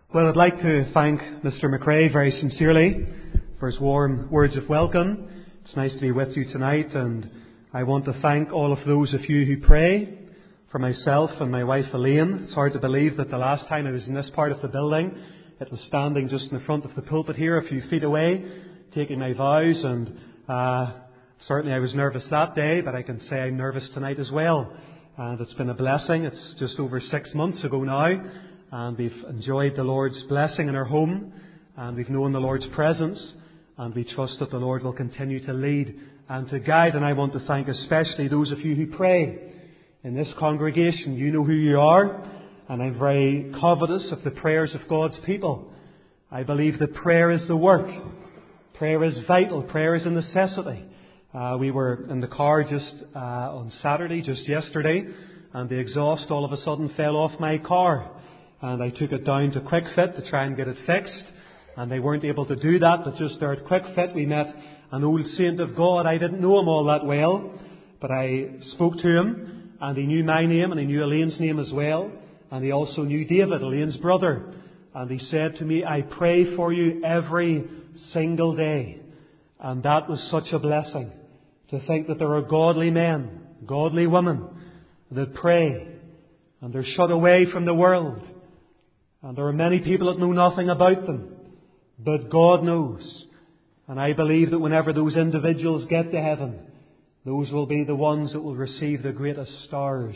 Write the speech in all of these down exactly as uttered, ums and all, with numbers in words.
Well, I'd like to thank Mister McRae very sincerely for his warm words of welcome. It's nice to be with you tonight, and I want to thank all of those of you who pray for myself and my wife Elaine. It's hard to believe that the last time I was in this part of the building, it was standing just in the front of the pulpit here, a few feet away, taking my vows, and uh, certainly I was nervous that day, but I can say I'm nervous tonight as well. And it's been a blessing. It's just over six months ago now. And we've enjoyed the Lord's blessing in our home, and we've known the Lord's presence, and we trust that the Lord will continue to lead and to guide. And I want to thank especially those of you who pray in this congregation. You know who you are, and I'm very covetous of the prayers of God's people. I believe that prayer is the work. Prayer is vital. Prayer is a necessity. Uh, we were in the car just uh, on Saturday, just yesterday, and the exhaust all of a sudden fell off my car. And I took it down to Quick Fit to try and get it fixed. And they weren't able to do that, but just there at Quick Fit we met an old saint of God. I didn't know him all that well, but I spoke to him, and he knew my name, and he knew Elaine's name as well. And he also knew David, Elaine's brother. And he said to me, I pray for you every single day. And that was such a blessing, to think that there are godly men, godly women that pray, and they're shut away from the world. And there are many people that know nothing about them. But God knows. And I believe that whenever those individuals get to heaven, those will be the ones that will receive the greatest stars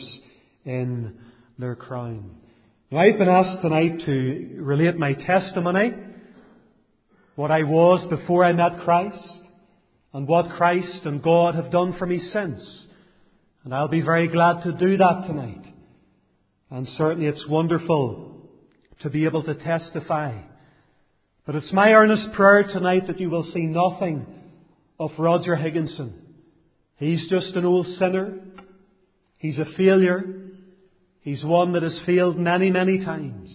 in their crown. Now, I've been asked tonight to relate my testimony, what I was before I met Christ, and what Christ and God have done for me since. And I'll be very glad to do that tonight. And certainly it's wonderful to be able to testify. But it's my earnest prayer tonight that you will see nothing of Roger Higginson. He's just an old sinner. He's a failure. He's one that has failed many, many times.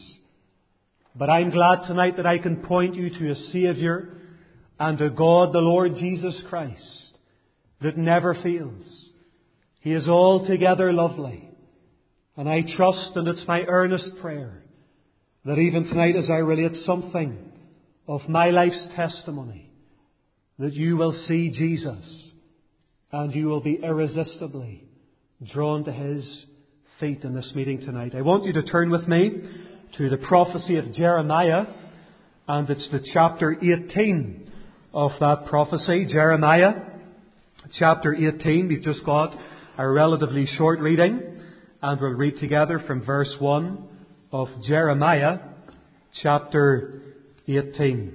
But I'm glad tonight that I can point you to a Saviour and a God, the Lord Jesus Christ, that never fails. He is altogether lovely. And I trust, and it's my earnest prayer, that even tonight as I relate something of my life's testimony, that you will see Jesus and you will be irresistibly drawn to His feet in this meeting tonight. I want you to turn with me to the prophecy of Jeremiah, and it's the chapter eighteen of that prophecy. Jeremiah chapter eighteen. We've just got a relatively short reading, and we'll read together from verse one of Jeremiah chapter eighteen.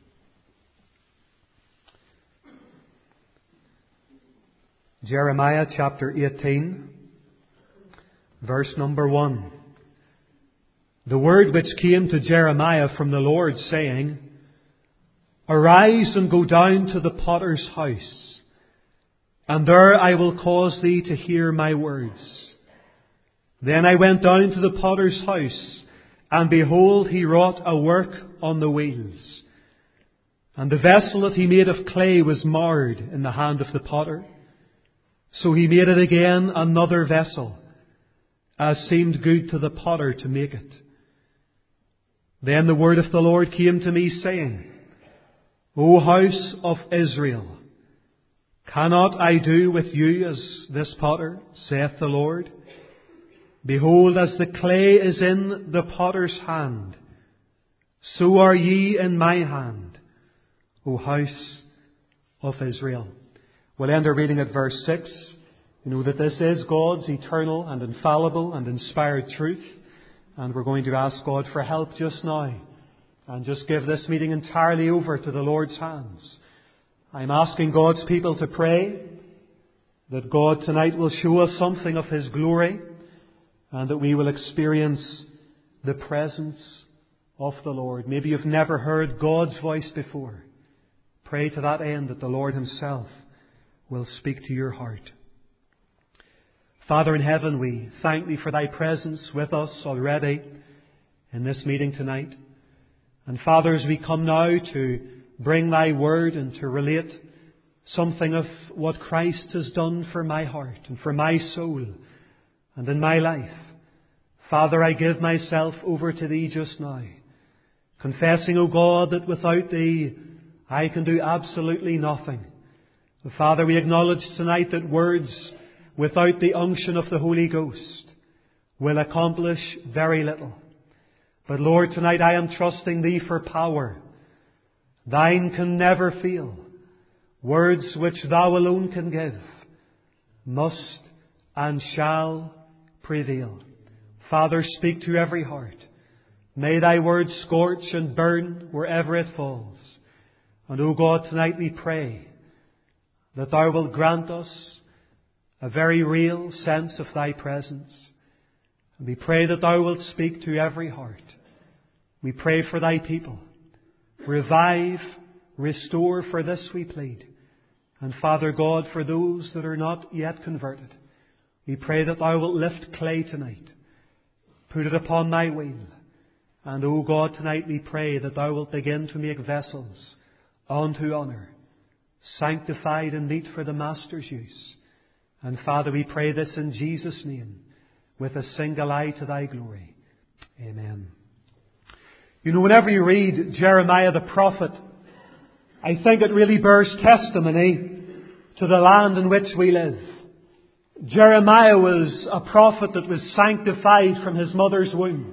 Jeremiah chapter eighteen, verse number one. The word which came to Jeremiah from the Lord, saying, Arise and go down to the potter's house, and there I will cause thee to hear my words. Then I went down to the potter's house, and behold, he wrought a work on the wheels. And the vessel that he made of clay was marred in the hand of the potter. So he made it again another vessel, as seemed good to the potter to make it. Then the word of the Lord came to me, saying, O house of Israel, cannot I do with you as this potter, saith the Lord? Behold, as the clay is in the potter's hand, so are ye in my hand, O house of Israel. We'll end our reading at verse six. You know that this is God's eternal and infallible and inspired truth. And we're going to ask God for help just now, and just give this meeting entirely over to the Lord's hands. I'm asking God's people to pray that God tonight will show us something of His glory, and that we will experience the presence of the Lord. Maybe you've never heard God's voice before. Pray to that end that the Lord Himself will speak to your heart. Father in heaven, we thank Thee for Thy presence with us already in this meeting tonight. And Father, as we come now to bring Thy word and to relate something of what Christ has done for my heart and for my soul and in my life, Father, I give myself over to Thee just now. confessing, O God, that without Thee I can do absolutely nothing. Father, we acknowledge tonight that words without the unction of the Holy Ghost will accomplish very little. But Lord, tonight I am trusting Thee for power. Thine can never fail. Words which Thou alone can give must and shall prevail. Father, speak to every heart. May Thy word scorch and burn wherever it falls. And, O God, tonight we pray that Thou wilt grant us a very real sense of Thy presence. And we pray that Thou wilt speak to every heart. We pray for Thy people. Revive, restore, for this we plead. And Father God, for those that are not yet converted, we pray that Thou wilt lift clay tonight, put it upon Thy wheel. And, O God, tonight we pray that Thou wilt begin to make vessels unto honour, sanctified and meet for the Master's use. And Father, we pray this in Jesus' name, with a single eye to Thy glory. Amen. You know, whenever you read Jeremiah the prophet, I think it really bears testimony to the land in which we live. Jeremiah was a prophet that was sanctified from his mother's womb.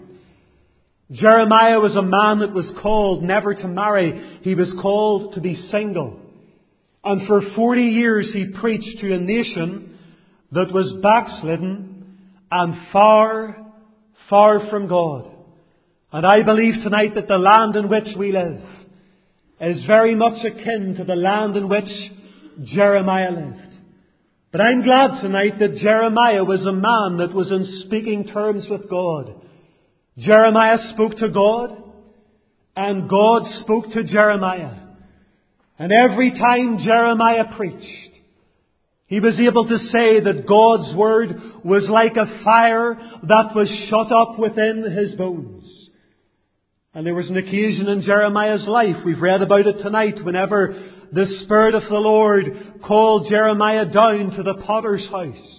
Jeremiah was a man that was called never to marry. He was called to be single. And for forty years he preached to a nation that was backslidden and far, far from God. And I believe tonight that the land in which we live is very much akin to the land in which Jeremiah lived. But I'm glad tonight that Jeremiah was a man that was in speaking terms with God. Jeremiah spoke to God, and God spoke to Jeremiah. And every time Jeremiah preached, he was able to say that God's word was like a fire that was shut up within his bones. And there was an occasion in Jeremiah's life, we've read about it tonight, whenever the Spirit of the Lord called Jeremiah down to the potter's house.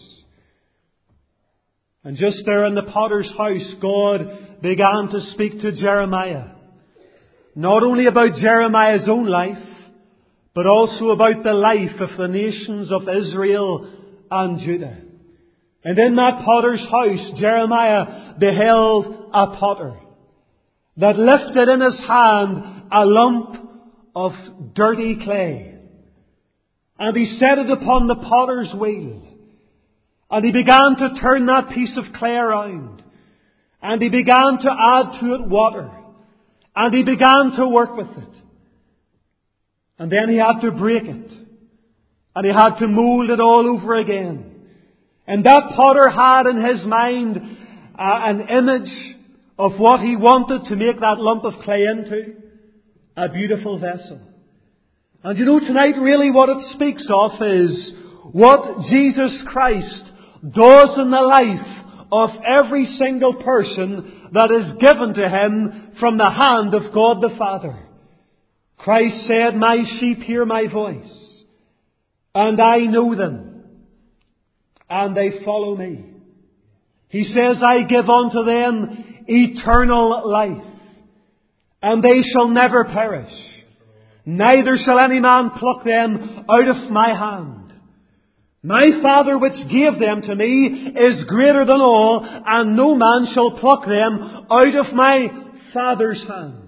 And just there in the potter's house, God began to speak to Jeremiah. Not only about Jeremiah's own life, but also about the life of the nations of Israel and Judah. And in that potter's house, Jeremiah beheld a potter that lifted in his hand a lump of dirty clay. And he set it upon the potter's wheel. And he began to turn that piece of clay around. And he began to add to it water. And he began to work with it. And then he had to break it. And he had to mould it all over again. And that potter had in his mind uh, an image of what he wanted to make that lump of clay into. A beautiful vessel. And you know, tonight really what it speaks of is what Jesus Christ does in the life of every single person that is given to Him from the hand of God the Father. Christ said, "My sheep hear my voice, and I know them, and they follow me." He says, "I give unto them eternal life, and they shall never perish, neither shall any man pluck them out of my hand. My Father which gave them to me is greater than all, and no man shall pluck them out of my Father's hand.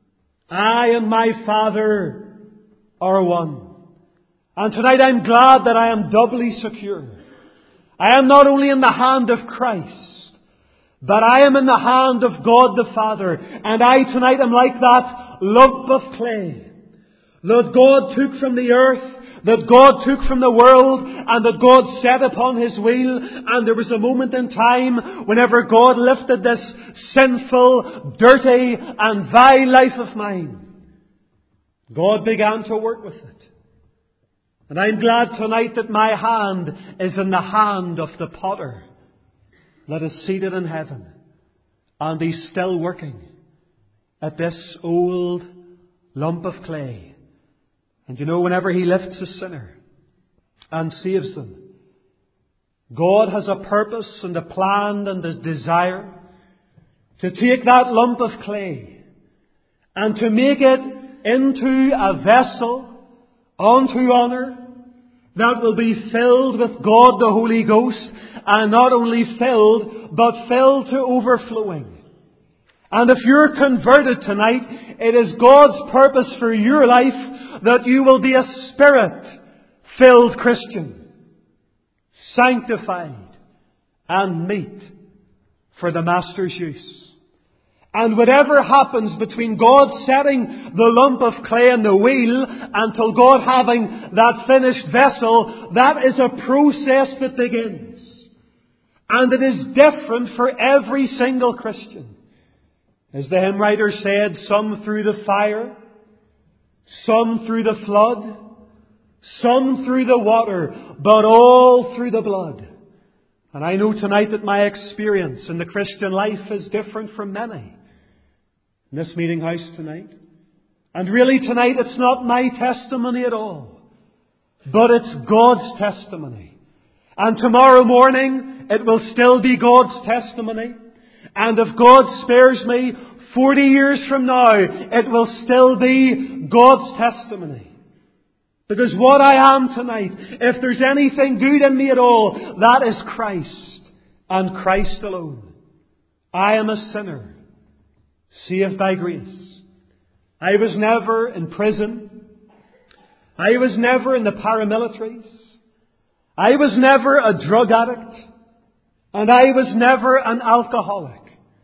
I and my Father are one." And tonight I'm glad that I am doubly secure. I am not only in the hand of Christ, but I am in the hand of God the Father. And I tonight am like that lump of clay that God took from the earth, that God took from the world, and that God set upon His wheel. And there was a moment in time whenever God lifted this sinful, dirty and vile life of mine, God began to work with it. And I'm glad tonight that my hand is in the hand of the potter that is seated in heaven. And He's still working at this old lump of clay. And you know, whenever He lifts a sinner and saves them, God has a purpose and a plan and a desire to take that lump of clay and to make it into a vessel unto honour that will be filled with God the Holy Ghost, and not only filled, but filled to overflowing. And if you're converted tonight, it is God's purpose for your life that you will be a Spirit-filled Christian, sanctified and meet for the Master's use. And whatever happens between God setting the lump of clay in the wheel until God having that finished vessel, that is a process that begins. And it is different for every single Christian. As the hymn writer said, some through the fire, some through the flood, some through the water, but all through the blood. And I know tonight that my experience in the Christian life is different from many in this meeting house tonight. And really tonight it's not my testimony at all, but it's God's testimony. And tomorrow morning it will still be God's testimony. And if God spares me forty years from now, it will still be God's testimony. Because what I am tonight, if there's anything good in me at all, that is Christ and Christ alone. I am a sinner, saved by grace. I was never in prison. I was never in the paramilitaries. I was never a drug addict. And I was never an alcoholic.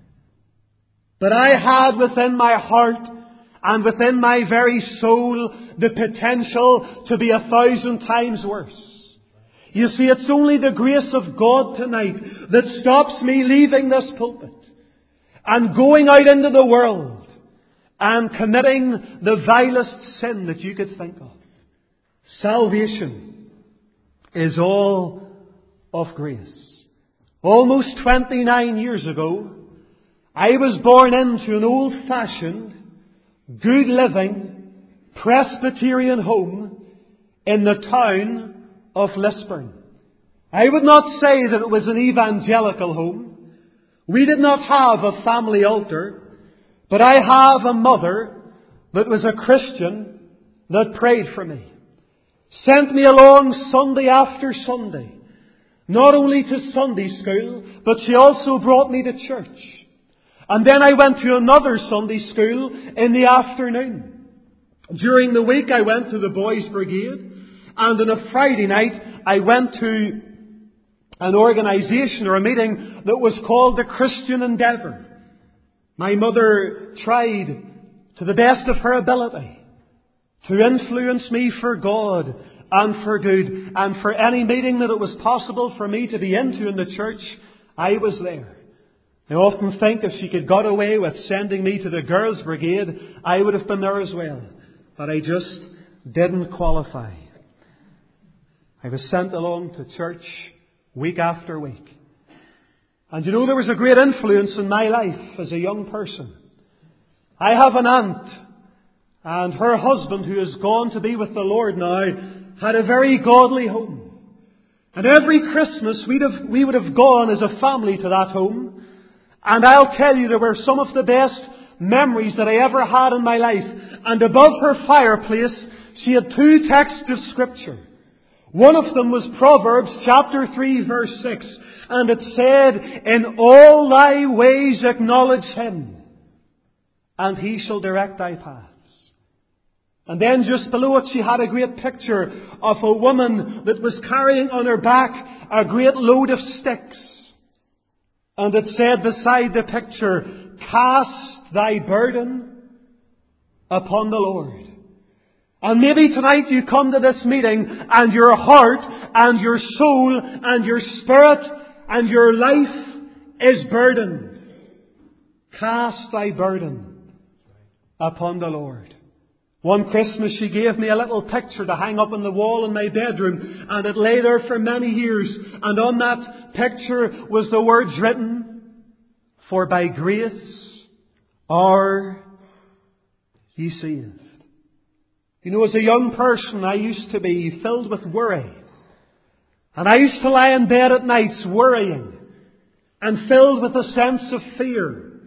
But I had within my heart and within my very soul the potential to be a thousand times worse. You see, it's only the grace of God tonight that stops me leaving this pulpit and going out into the world and committing the vilest sin that you could think of. Salvation is all of grace. Almost twenty-nine years ago, I was born into an old-fashioned, good-living Presbyterian home in the town of Lisburn. I would not say that it was an evangelical home. We did not have a family altar, but I have a mother that was a Christian that prayed for me, sent me along Sunday after Sunday, not only to Sunday school, but she also brought me to church. And then I went to another Sunday school in the afternoon. During the week I went to the Boys' Brigade, and on a Friday night I went to an organisation or a meeting that was called the Christian Endeavour. My mother tried to the best of her ability to influence me for God and for good, and for any meeting that it was possible for me to be into in the church, I was there. I often think if she could got away with sending me to the Girls' Brigade, I would have been there as well. But I just didn't qualify. I was sent along to church week after week. And you know, there was a great influence in my life as a young person. I have an aunt, and her husband, who has gone to be with the Lord now, had a very godly home. And every Christmas we'd have, we would have gone as a family to that home. And I'll tell you, there were some of the best memories that I ever had in my life. And above her fireplace, she had two texts of Scripture. One of them was Proverbs chapter three verse six. And it said, "In all thy ways acknowledge Him, and He shall direct thy paths." And then just below it she had a great picture of a woman that was carrying on her back a great load of sticks. And it said beside the picture, "Cast thy burden upon the Lord." And maybe tonight you come to this meeting and your heart and your soul and your spirit and your life is burdened. Cast thy burden upon the Lord. One Christmas she gave me a little picture to hang up on the wall in my bedroom, and it lay there for many years. And on that picture was the words written, "For by grace are ye saved." You know, as a young person I used to be filled with worry. And I used to lie in bed at nights worrying and filled with a sense of fear.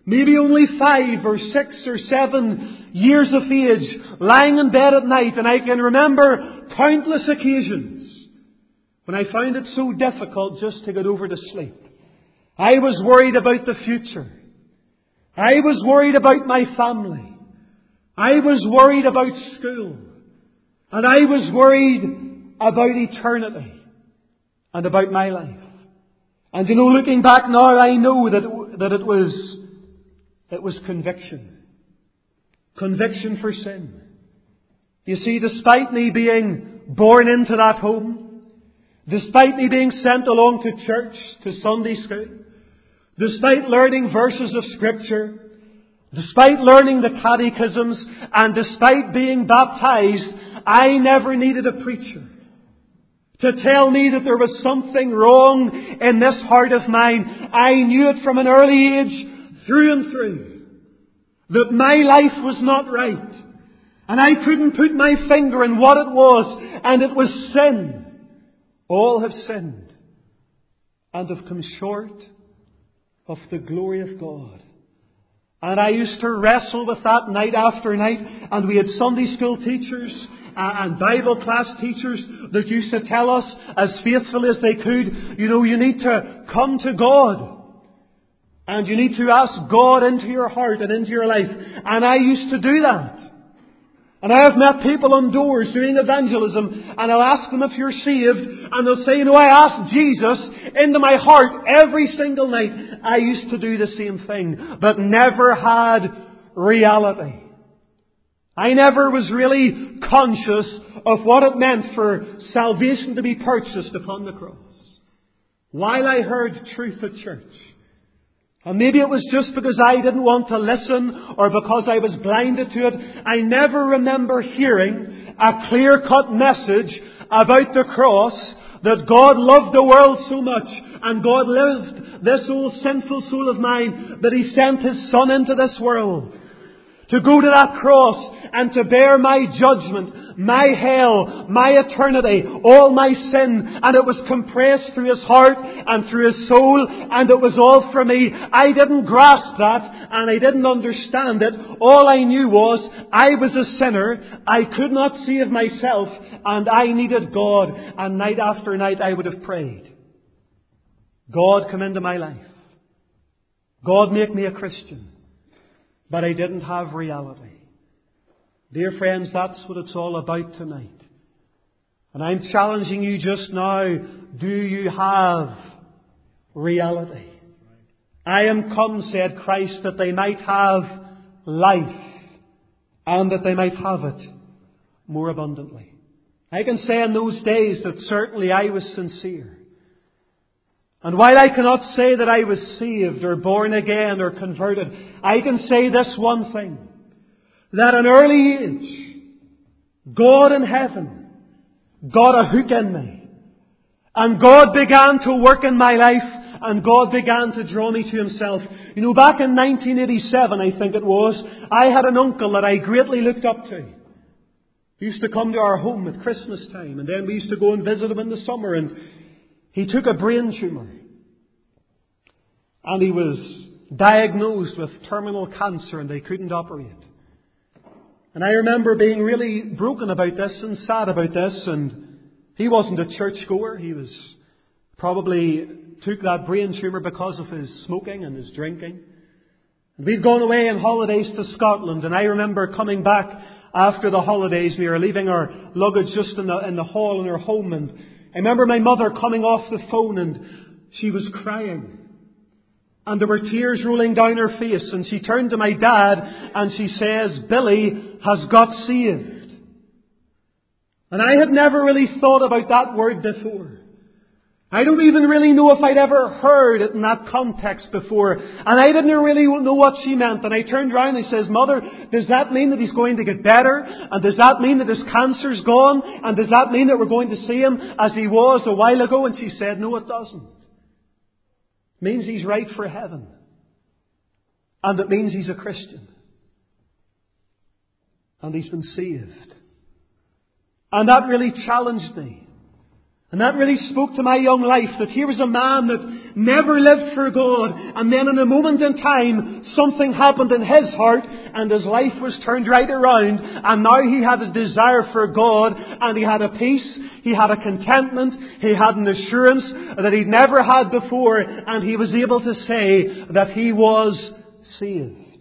maybe only five or six or seven years of age, lying in bed at night, and I can remember countless occasions when I found it so difficult just to get over to sleep. I was worried about the future. I was worried about my family. I was worried about school. And I was worried about eternity and about my life. And you know, looking back now, I know that it, that it was it was conviction. Conviction for sin. You see, despite me being born into that home, despite me being sent along to church, to Sunday school, despite learning verses of Scripture, despite learning the catechisms, and despite being baptized, I never needed a preacher to tell me that there was something wrong in this heart of mine. I knew it from an early age, through and through, that my life was not right. And I couldn't put my finger on what it was, and it was sin. All have sinned and have come short of the glory of God. And I used to wrestle with that night after night. And we had Sunday school teachers uh, and Bible class teachers that used to tell us as faithfully as they could, you know, you need to come to God. And you need to ask God into your heart and into your life. And I used to do that. And I have met people on doors doing evangelism, and I'll ask them if you're saved, and they'll say, you know, I asked Jesus into my heart every single night. I used to do the same thing, but never had reality. I never was really conscious of what it meant for salvation to be purchased upon the cross. While I heard truth at church, and maybe it was just because I didn't want to listen or because I was blinded to it, I never remember hearing a clear-cut message about the cross, that God loved the world so much and God loved this old sinful soul of mine that He sent His Son into this world to go to that cross and to bear my judgment, my hell, my eternity, all my sin. And it was compressed through His heart and through His soul, and it was all for me. I didn't grasp that, and I didn't understand it. All I knew was I was a sinner. I could not save myself, and I needed God. And night after night I would have prayed, God, come into my life. God, make me a Christian. But I didn't have reality. Dear friends, that's what it's all about tonight. And I'm challenging you just now, do you have reality? I am come, said Christ, that they might have life, and that they might have it more abundantly. I can say in those days that certainly I was sincere. And while I cannot say that I was saved or born again or converted, I can say this one thing, that at an early age, God in heaven got a hook in me. And God began to work in my life, and God began to draw me to Himself. You know, back in nineteen eighty-seven, I think it was, I had an uncle that I greatly looked up to. He used to come to our home at Christmas time, and then we used to go and visit him in the summer, and he took a brain tumour. And he was diagnosed with terminal cancer, and they couldn't operate. And I remember being really broken about this and sad about this. And he wasn't a churchgoer. He was probably took that brain tumour because of his smoking and his drinking. And we'd gone away on holidays to Scotland, and I remember coming back after the holidays. We were leaving our luggage just in the, in the hall in our home, and I remember my mother coming off the phone, and she was crying. And there were tears rolling down her face. And she turned to my dad and she says, Billy has got saved. And I had never really thought about that word before. I don't even really know if I'd ever heard it in that context before. And I didn't really know what she meant. And I turned around and I says, Mother, does that mean that he's going to get better? And does that mean that his cancer's gone? And does that mean that we're going to see him as he was a while ago? And she said, no, it doesn't. It means he's right for heaven. And it means he's a Christian. And he's been saved. And that really challenged me. And that really spoke to my young life, that here was a man that never lived for God, and then in a moment in time, something happened in his heart, and his life was turned right around, and now he had a desire for God, and he had a peace, he had a contentment, he had an assurance that he'd never had before, and he was able to say that he was saved.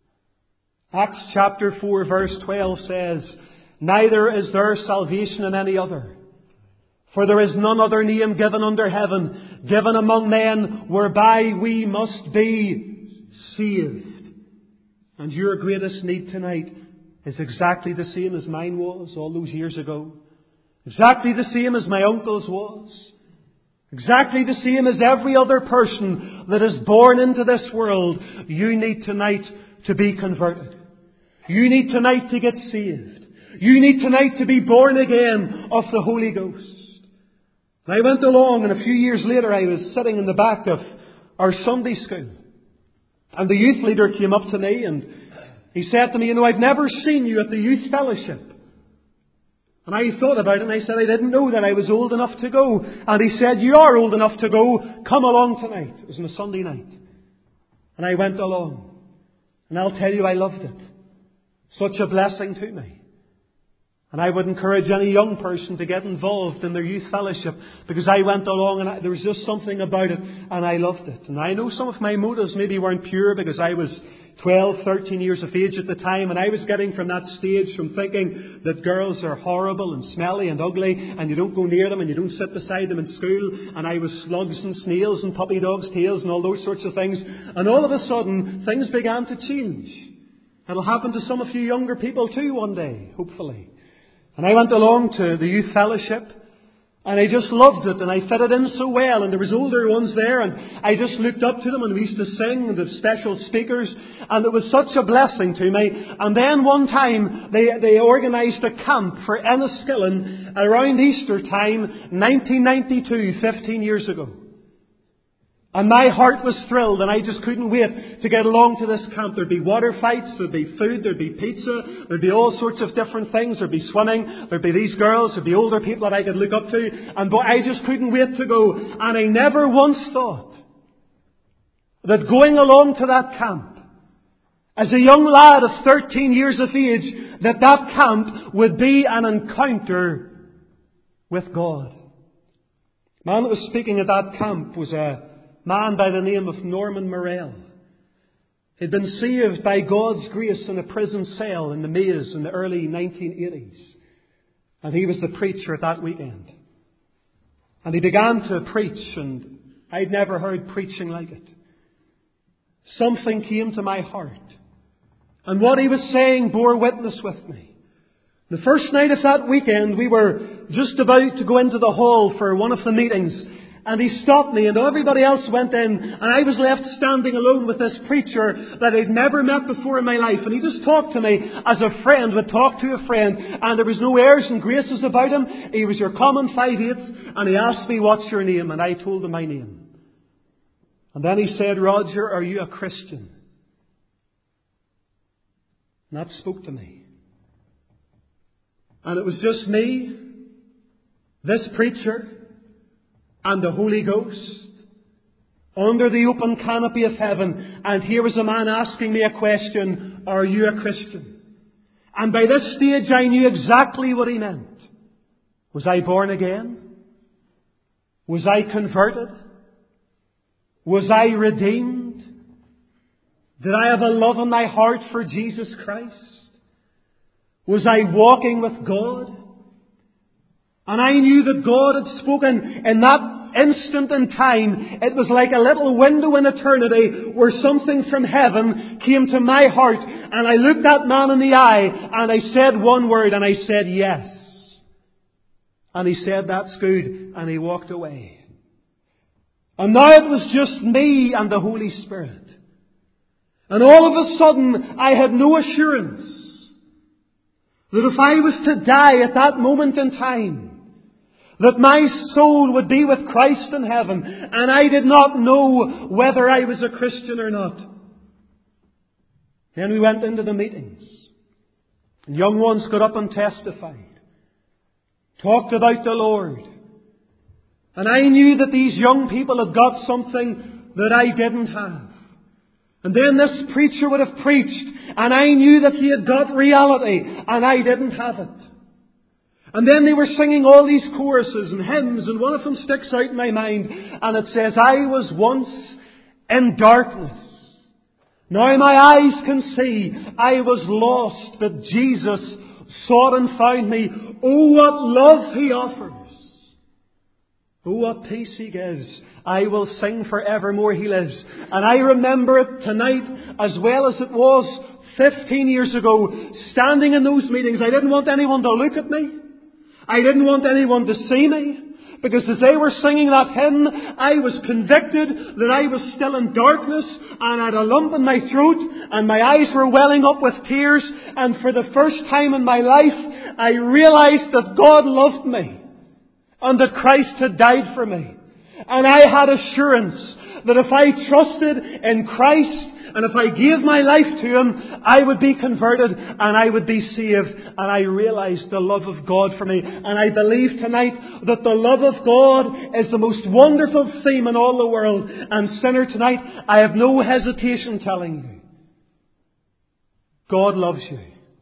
Acts chapter four verse twelve says, "Neither is there salvation in any other. For there is none other name given under heaven, given among men, whereby we must be saved." And your greatest need tonight is exactly the same as mine was all those years ago. Exactly the same as my uncle's was. Exactly the same as every other person that is born into this world. You need tonight to be converted. You need tonight to get saved. You need tonight to be born again of the Holy Ghost. And I went along, and a few years later I was sitting in the back of our Sunday school. And the youth leader came up to me and he said to me, "You know, I've never seen you at the youth fellowship." And I thought about it and I said I didn't know that I was old enough to go. And he said, "You are old enough to go. Come along tonight." It was on a Sunday night. And I went along. And I'll tell you, I loved it. Such a blessing to me. And I would encourage any young person to get involved in their youth fellowship, because I went along and I, there was just something about it and I loved it. And I know some of my motives maybe weren't pure, because I was twelve, thirteen years of age at the time, and I was getting from that stage from thinking that girls are horrible and smelly and ugly and you don't go near them and you don't sit beside them in school, and I was slugs and snails and puppy dogs' tails and all those sorts of things. And all of a sudden things began to change. It'll happen to some of you younger people too one day, hopefully. And I went along to the youth fellowship, and I just loved it, and I fitted in so well, and there was older ones there, and I just looked up to them, and we used to sing, and the special speakers, and it was such a blessing to me. And then one time, they, they organised a camp for Enniskillen around Easter time, nineteen ninety-two, fifteen years ago. And my heart was thrilled, and I just couldn't wait to get along to this camp. There'd be water fights, there'd be food, there'd be pizza, there'd be all sorts of different things. There'd be swimming, there'd be these girls, there'd be older people that I could look up to. And boy, I just couldn't wait to go. And I never once thought that going along to that camp, as a young lad of thirteen years of age, that that camp would be an encounter with God. The man that was speaking at that camp was a man by the name of Norman Morell. He'd been saved by God's grace in a prison cell in the Maze in the early nineteen eighties. And he was the preacher at that weekend. And he began to preach, and I'd never heard preaching like it. Something came to my heart. And what he was saying bore witness with me. The first night of that weekend, we were just about to go into the hall for one of the meetings. And he stopped me, and everybody else went in, and I was left standing alone with this preacher that I'd never met before in my life. And he just talked to me as a friend would talk to a friend, and there was no airs and graces about him. He was your common five-eighths, and he asked me, "What's your name?" And I told him my name. And then he said, "Roger, are you a Christian?" And that spoke to me. And it was just me, this preacher, and the Holy Ghost under the open canopy of heaven. And here was a man asking me a question: "Are you a Christian?" And by this stage I knew exactly what he meant. Was I born again? Was I converted? Was I redeemed? Did I have a love in my heart for Jesus Christ? Was I walking with God? And I knew that God had spoken in that instant in time. It was like a little window in eternity where something from heaven came to my heart. And I looked that man in the eye and I said one word, and I said yes. And he said, "That's good." And he walked away. And now it was just me and the Holy Spirit. And all of a sudden I had no assurance that if I was to die at that moment in time, that my soul would be with Christ in heaven. And I did not know whether I was a Christian or not. Then we went into the meetings. And young ones got up and testified. Talked about the Lord. And I knew that these young people had got something that I didn't have. And then this preacher would have preached, and I knew that he had got reality, and I didn't have it. And then they were singing all these choruses and hymns, and one of them sticks out in my mind, and it says, I was once in darkness. Now my eyes can see I was lost, but Jesus sought and found me. Oh, what love He offers. Oh, what peace He gives. I will sing forevermore He lives. And I remember it tonight as well as it was fifteen years ago, standing in those meetings. I didn't want anyone to look at me. I didn't want anyone to see me. Because as they were singing that hymn, I was convicted that I was still in darkness, and I had a lump in my throat, and my eyes were welling up with tears, and for the first time in my life, I realized that God loved me, and that Christ had died for me. And I had assurance that if I trusted in Christ, and if I gave my life to Him, I would be converted and I would be saved. And I realized the love of God for me. And I believe tonight that the love of God is the most wonderful theme in all the world. And sinner, tonight, I have no hesitation telling you, God loves you.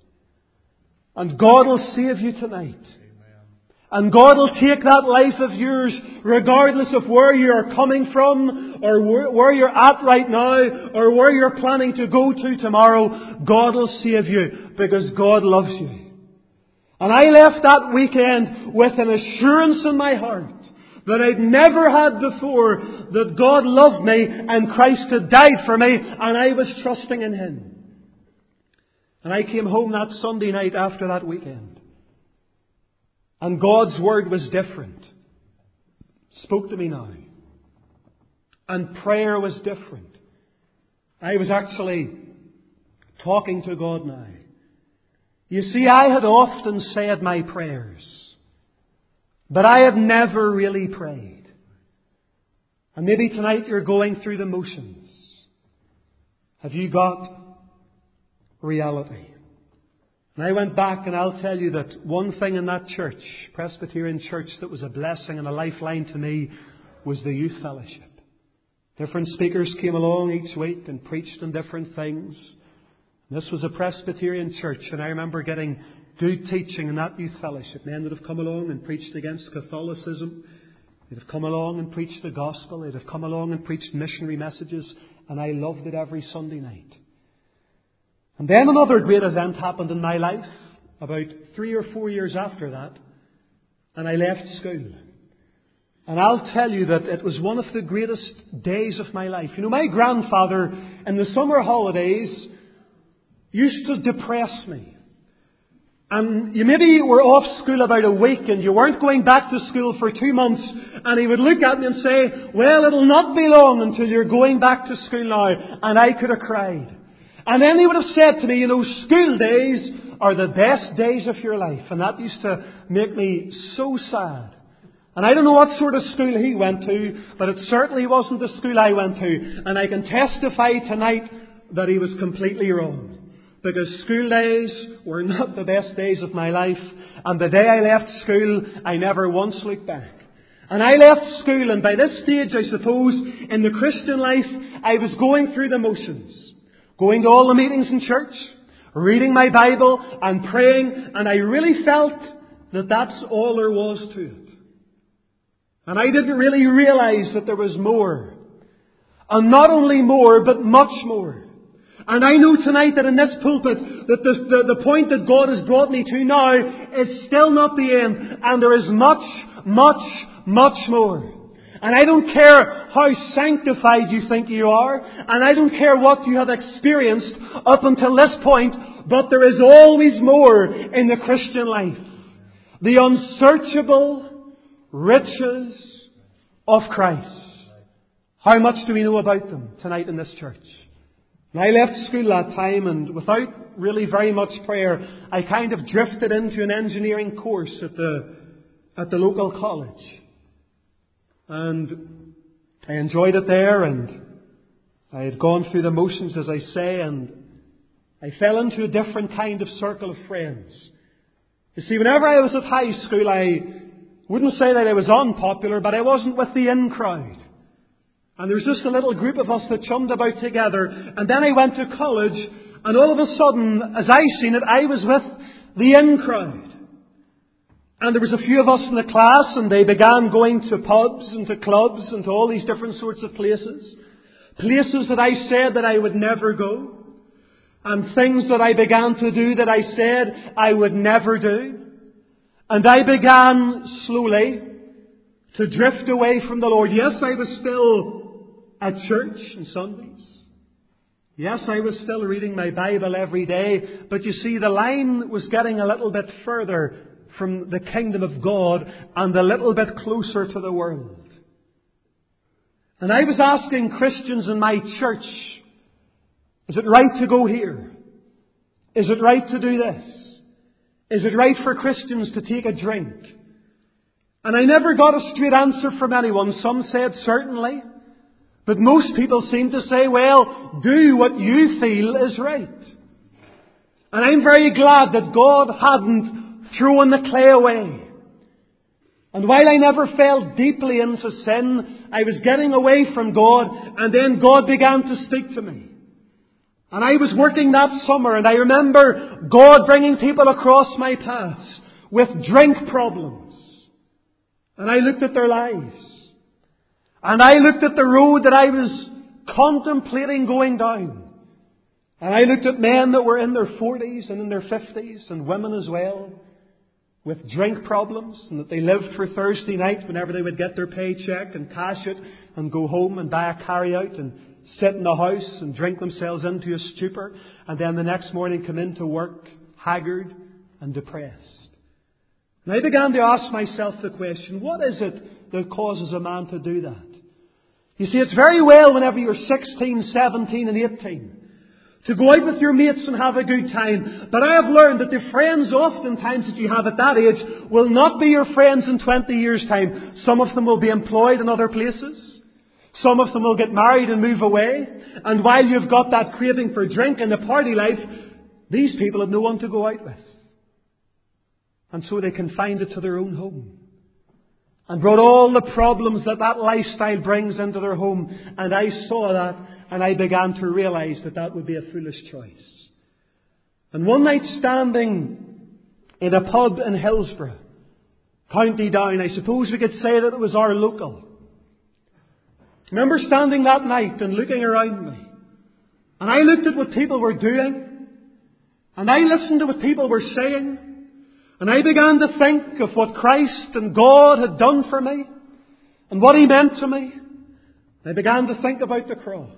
And God will save you tonight. And God will take that life of yours, regardless of where you are coming from, or where, where you're at right now, or where you're planning to go to tomorrow. God will save you, because God loves you. And I left that weekend with an assurance in my heart that I'd never had before, that God loved me and Christ had died for me, and I was trusting in Him. And I came home that Sunday night after that weekend. And God's Word was different. Spoke to me now. And prayer was different. I was actually talking to God now. You see, I had often said my prayers, but I had never really prayed. And maybe tonight you're going through the motions. Have you got reality? And I went back, and I'll tell you that one thing in that church, Presbyterian church, that was a blessing and a lifeline to me was the youth fellowship. Different speakers came along each week and preached on different things. This was a Presbyterian church, and I remember getting good teaching in that youth fellowship. Men that have come along and preached against Catholicism. They'd have come along and preached the gospel. They'd have come along and preached missionary messages. And I loved it every Sunday night. And then another great event happened in my life, about three or four years after that, and I left school. And I'll tell you that it was one of the greatest days of my life. You know, my grandfather in the summer holidays used to depress me. And you maybe were off school about a week and you weren't going back to school for two months, and he would look at me and say, well, it'll not be long until you're going back to school now. And I could have cried. And then he would have said to me, you know, school days are the best days of your life. And that used to make me so sad. And I don't know what sort of school he went to, but it certainly wasn't the school I went to. And I can testify tonight that he was completely wrong. Because school days were not the best days of my life. And the day I left school, I never once looked back. And I left school, and by this stage, I suppose, in the Christian life, I was going through the motions. Going to all the meetings in church, reading my Bible and praying, and I really felt that that's all there was to it. And I didn't really realize that there was more. And not only more, but much more. And I know tonight that in this pulpit, that the, the, the point that God has brought me to now is still not the end. And there is much, much, much more. And I don't care how sanctified you think you are. And I don't care what you have experienced up until this point. But there is always more in the Christian life. The unsearchable riches of Christ. How much do we know about them tonight in this church? And I left school that time, and without really very much prayer, I kind of drifted into an engineering course at the, at the local college. And I enjoyed it there, and I had gone through the motions, as I say, and I fell into a different kind of circle of friends. You see, whenever I was at high school, I wouldn't say that I was unpopular, but I wasn't with the in crowd. And there was just a little group of us that chummed about together. And then I went to college, and all of a sudden, as I seen it, I was with the in crowd. And there was a few of us in the class, and they began going to pubs and to clubs and to all these different sorts of places. Places that I said that I would never go. And things that I began to do that I said I would never do. And I began slowly to drift away from the Lord. Yes, I was still at church on Sundays. Yes, I was still reading my Bible every day. But you see, the line was getting a little bit further from the kingdom of God and a little bit closer to the world. And I was asking Christians in my church, is it right to go here? Is it right to do this? Is it right for Christians to take a drink? And I never got a straight answer from anyone. Some said certainly. But most people seem to say, well, do what you feel is right. And I'm very glad that God hadn't thrown the clay away. And while I never fell deeply into sin, I was getting away from God, and then God began to speak to me. And I was working that summer, and I remember God bringing people across my path with drink problems. And I looked at their lives. And I looked at the road that I was contemplating going down. And I looked at men that were in their forties and in their fifties, and women as well, with drink problems, and that they lived for Thursday night whenever they would get their paycheck and cash it and go home and buy a carry-out and sit in the house and drink themselves into a stupor, and then the next morning come into work haggard and depressed. And I began to ask myself the question, what is it that causes a man to do that? You see, it's very well whenever you're sixteen, seventeen and eighteen to go out with your mates and have a good time. But I have learned that the friends oftentimes that you have at that age will not be your friends in twenty years' time. Some of them will be employed in other places. Some of them will get married and move away. And while you've got that craving for drink and the party life, these people have no one to go out with. And so they confined it to their own home. And brought all the problems that that lifestyle brings into their home. And I saw that, and I began to realize that that would be a foolish choice. And one night standing in a pub in Hillsborough, County Down, I suppose we could say that it was our local. I remember standing that night and looking around me. And I looked at what people were doing. And I listened to what people were saying. And I began to think of what Christ and God had done for me and what He meant to me. I began to think about the cross.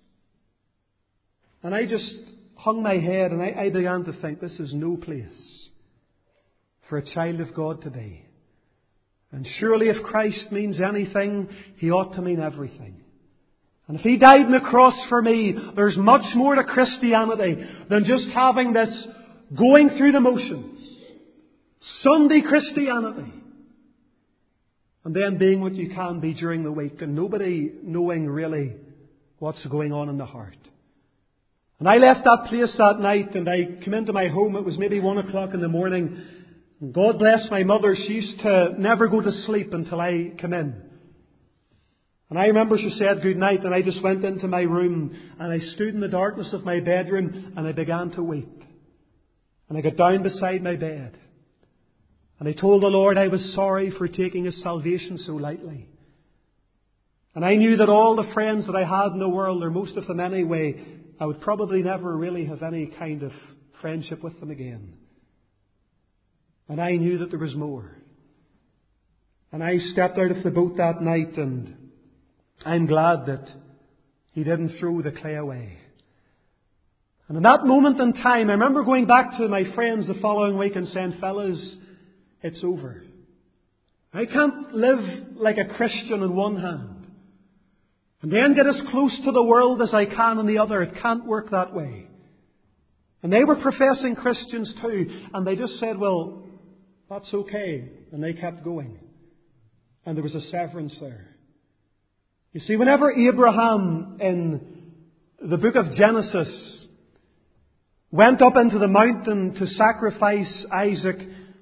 And I just hung my head and I, I began to think, this is no place for a child of God to be. And surely if Christ means anything, He ought to mean everything. And if He died on the cross for me, there's much more to Christianity than just having this going through the motions. Sunday Christianity. And then being what you can be during the week and nobody knowing really what's going on in the heart. And I left that place that night and I came into my home. It was maybe one o'clock in the morning. And God bless my mother. She used to never go to sleep until I come in. And I remember she said good night and I just went into my room and I stood in the darkness of my bedroom and I began to weep. And I got down beside my bed. And I told the Lord I was sorry for taking His salvation so lightly. And I knew that all the friends that I had in the world, or most of them anyway, I would probably never really have any kind of friendship with them again. And I knew that there was more. And I stepped out of the boat that night and I'm glad that He didn't throw the clay away. And in that moment in time, I remember going back to my friends the following week and saying, fellas, it's over. I can't live like a Christian on one hand and then get as close to the world as I can on the other. It can't work that way. And they were professing Christians too. And they just said, well, that's okay. And they kept going. And there was a severance there. You see, whenever Abraham in the book of Genesis went up into the mountain to sacrifice Isaac,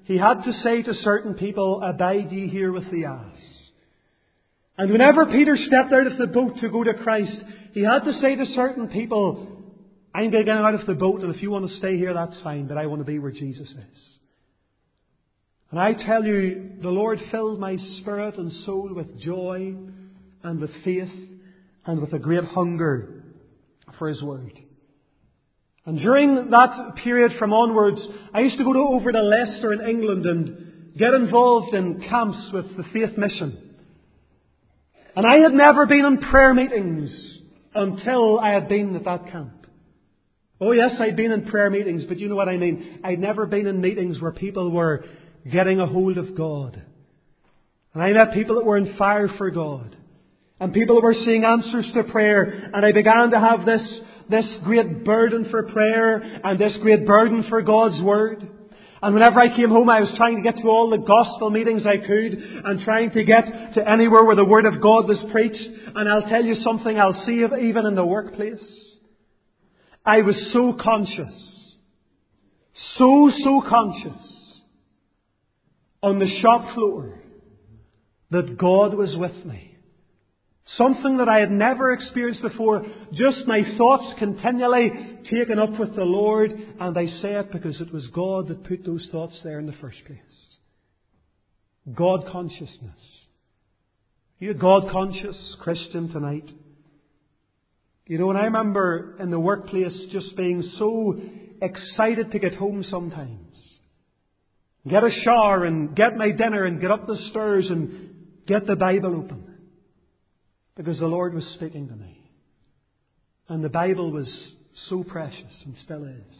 he had to say to certain people, "Abide ye here with the ass." And whenever Peter stepped out of the boat to go to Christ, he had to say to certain people, "I'm going to get out of the boat, and if you want to stay here, that's fine, but I want to be where Jesus is." And I tell you, the Lord filled my spirit and soul with joy and with faith and with a great hunger for His Word. And during that period from onwards, I used to go to, over to Leicester in England and get involved in camps with the Faith Mission. And I had never been in prayer meetings until I had been at that camp. Oh yes, I'd been in prayer meetings, but you know what I mean. I'd never been in meetings where people were getting a hold of God. And I met people that were on fire for God. And people that were seeing answers to prayer. And I began to have this, this great burden for prayer and this great burden for God's Word. And whenever I came home, I was trying to get to all the gospel meetings I could and trying to get to anywhere where the Word of God was preached. And I'll tell you something I'll see even in the workplace. I was so conscious, so, so conscious on the shop floor that God was with me. Something that I had never experienced before. Just my thoughts continually taken up with the Lord. And I say it because it was God that put those thoughts there in the first place. God consciousness. Are you a God conscious Christian tonight? You know, and I remember in the workplace just being so excited to get home sometimes. Get a shower and get my dinner and get up the stairs and get the Bible open. Because the Lord was speaking to me. And the Bible was so precious and still is.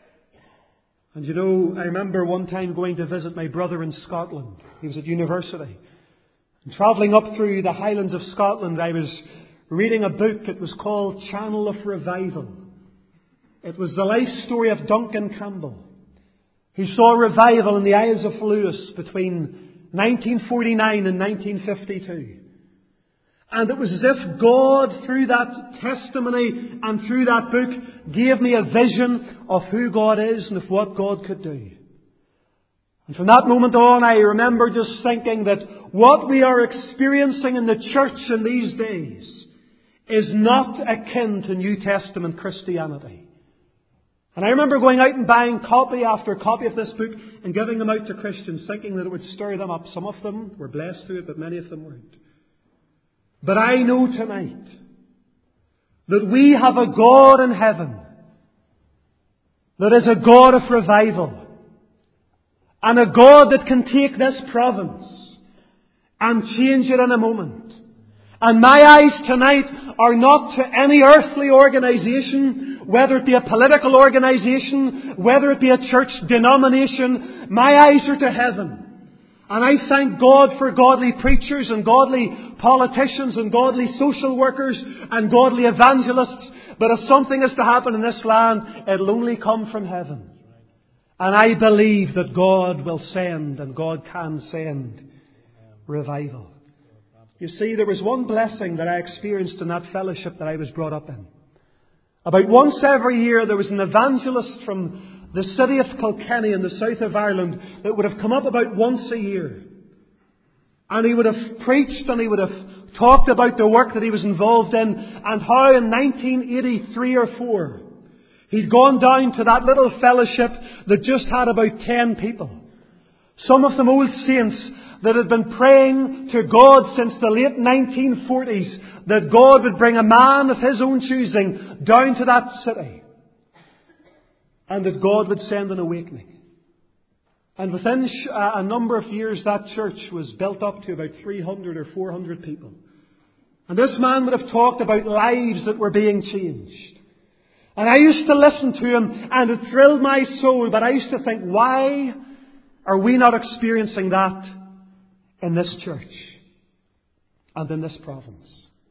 And you know, I remember one time going to visit my brother in Scotland. He was at university. And travelling up through the Highlands of Scotland, I was reading a book. It was called Channel of Revival. It was the life story of Duncan Campbell, who saw revival in the Isles of Lewis between nineteen forty-nine and nineteen fifty-two. And it was as if God, through that testimony and through that book, gave me a vision of who God is and of what God could do. And from that moment on, I remember just thinking that what we are experiencing in the church in these days is not akin to New Testament Christianity. And I remember going out and buying copy after copy of this book and giving them out to Christians, thinking that it would stir them up. Some of them were blessed through it, but many of them weren't. But I know tonight that we have a God in heaven that is a God of revival. And a God that can take this province and change it in a moment. And my eyes tonight are not to any earthly organisation, whether it be a political organisation, whether it be a church denomination. My eyes are to heaven. And I thank God for godly preachers and godly politicians and godly social workers and godly evangelists. But if something is to happen in this land, it'll only come from heaven. And I believe that God will send, and God can send, revival. You see, there was one blessing that I experienced in that fellowship that I was brought up in. About once every year there was an evangelist from the city of Kilkenny in the south of Ireland that would have come up about once a year. And he would have preached and he would have talked about the work that he was involved in and how in nineteen eighty-three or four he'd gone down to that little fellowship that just had about ten people. Some of them old saints that had been praying to God since the late nineteen forties that God would bring a man of His own choosing down to that city. And that God would send an awakening. And within a number of years that church was built up to about three hundred or four hundred people. And this man would have talked about lives that were being changed. And I used to listen to him and it thrilled my soul. But I used to think, why are we not experiencing that in this church and in this province?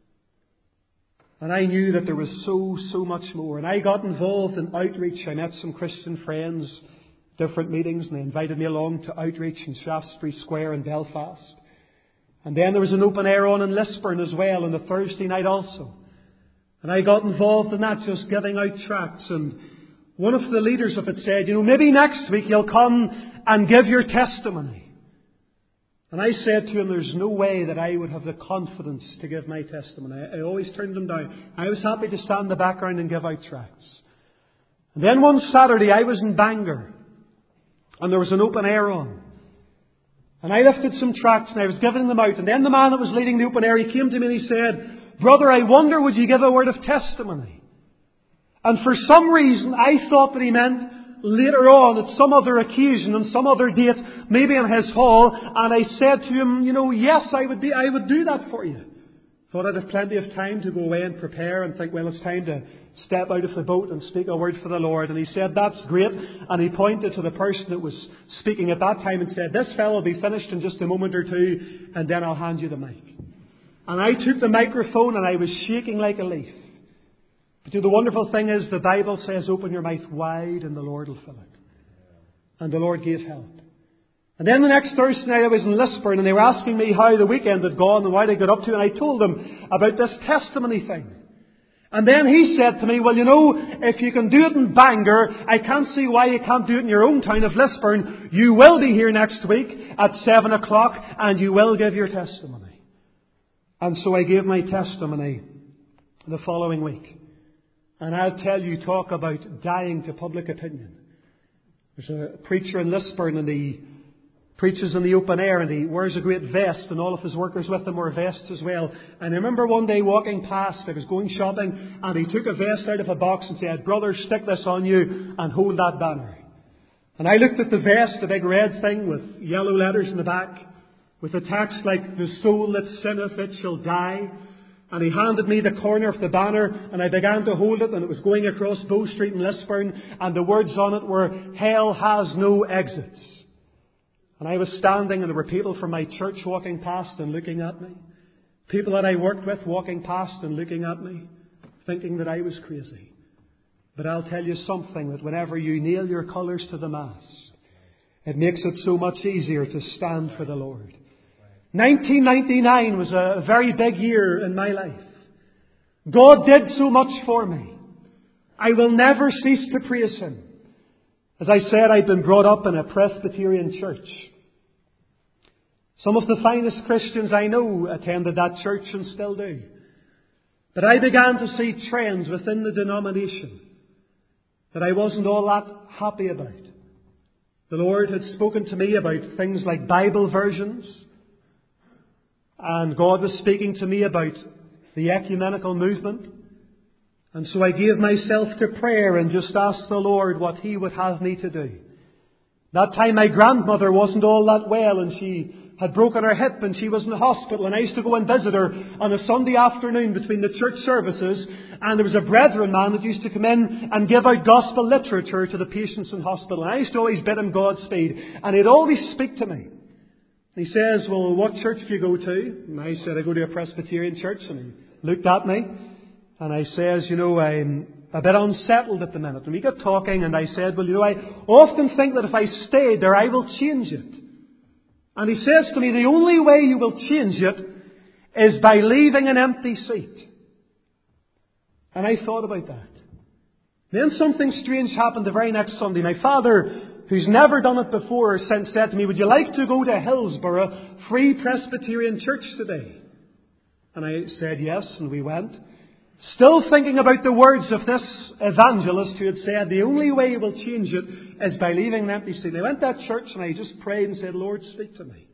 And I knew that there was so, so much more. And I got involved in outreach. I met some Christian friends, different meetings, and they invited me along to outreach in Shaftesbury Square in Belfast. And then there was an open air on in Lisburn as well on the Thursday night also. And I got involved in that, just giving out tracts. And one of the leaders of it said, you know, maybe next week you'll come and give your testimony. And I said to him, there's no way that I would have the confidence to give my testimony. I, I always turned them down. I was happy to stand in the background and give out tracts. And then one Saturday I was in Bangor, and there was an open air on. And I lifted some tracts and I was giving them out. And then the man that was leading the open air, he came to me and he said, "Brother, I wonder, would you give a word of testimony?" And for some reason, I thought that he meant later on, at some other occasion, on some other date, maybe in his hall. And I said to him, you know, yes, I would, be, I would do that for you. Thought I'd have plenty of time to go away and prepare and think, well, it's time to step out of the boat and speak a word for the Lord. And he said, that's great. And he pointed to the person that was speaking at that time and said, this fellow will be finished in just a moment or two, and then I'll hand you the mic. And I took the microphone and I was shaking like a leaf. But you know, the wonderful thing is the Bible says, open your mouth wide and the Lord will fill it. And the Lord gave help. And then the next Thursday night I was in Lisburn and they were asking me how the weekend had gone and what I got up to. And I told them about this testimony thing. And then he said to me, well, you know, if you can do it in Bangor, I can't see why you can't do it in your own town of Lisburn. You will be here next week at seven o'clock and you will give your testimony. And so I gave my testimony the following week. And I'll tell you, talk about dying to public opinion. There's a preacher in Lisburn and he preaches in the open air and he wears a great vest and all of his workers with him wear vests as well. And I remember one day walking past, I was going shopping and he took a vest out of a box and said, brother, stick this on you and hold that banner. And I looked at the vest, the big red thing with yellow letters in the back with a text like, the soul that sinneth it shall die. And he handed me the corner of the banner and I began to hold it and it was going across Bow Street in Lisburn and the words on it were, hell has no exits. And I was standing and there were people from my church walking past and looking at me. People that I worked with walking past and looking at me, thinking that I was crazy. But I'll tell you something, that whenever you nail your colours to the mast, it makes it so much easier to stand for the Lord. nineteen ninety-nine was a very big year in my life. God did so much for me. I will never cease to praise Him. As I said, I'd been brought up in a Presbyterian church. Some of the finest Christians I know attended that church and still do. But I began to see trends within the denomination that I wasn't all that happy about. The Lord had spoken to me about things like Bible versions. And God was speaking to me about the ecumenical movement. And so I gave myself to prayer and just asked the Lord what He would have me to do. That time my grandmother wasn't all that well and she had broken her hip and she was in the hospital. And I used to go and visit her on a Sunday afternoon between the church services. And there was a brethren man that used to come in and give out gospel literature to the patients in hospital. And I used to always bid him Godspeed. And he'd always speak to me. He says, well, what church do you go to? And I said, I go to a Presbyterian church. And he looked at me. And I says, you know, I'm a bit unsettled at the minute. And we got talking and I said, well, you know, I often think that if I stayed there, I will change it. And he says to me, the only way you will change it is by leaving an empty seat. And I thought about that. Then something strange happened the very next Sunday. My father, who's never done it before, said to me, would you like to go to Hillsborough Free Presbyterian Church today? And I said yes, and we went. Still thinking about the words of this evangelist who had said, the only way you will change it is by leaving an empty seat. I went to that church and I just prayed and said, Lord, speak to me.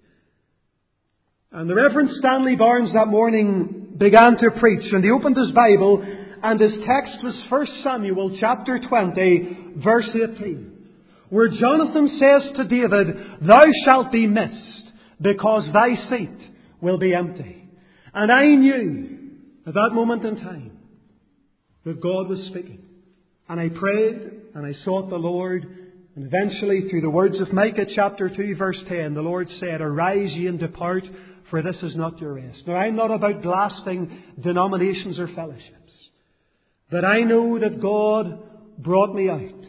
And the Reverend Stanley Barnes that morning began to preach. And he opened his Bible and his text was First Samuel chapter twenty, verse eighteen. Where Jonathan says to David, thou shalt be missed because thy seat will be empty. And I knew at that moment in time that God was speaking. And I prayed and I sought the Lord. And eventually through the words of Micah chapter two verse ten, the Lord said, arise ye and depart, for this is not your rest. Now I'm not about blasting denominations or fellowships. But I know that God brought me out.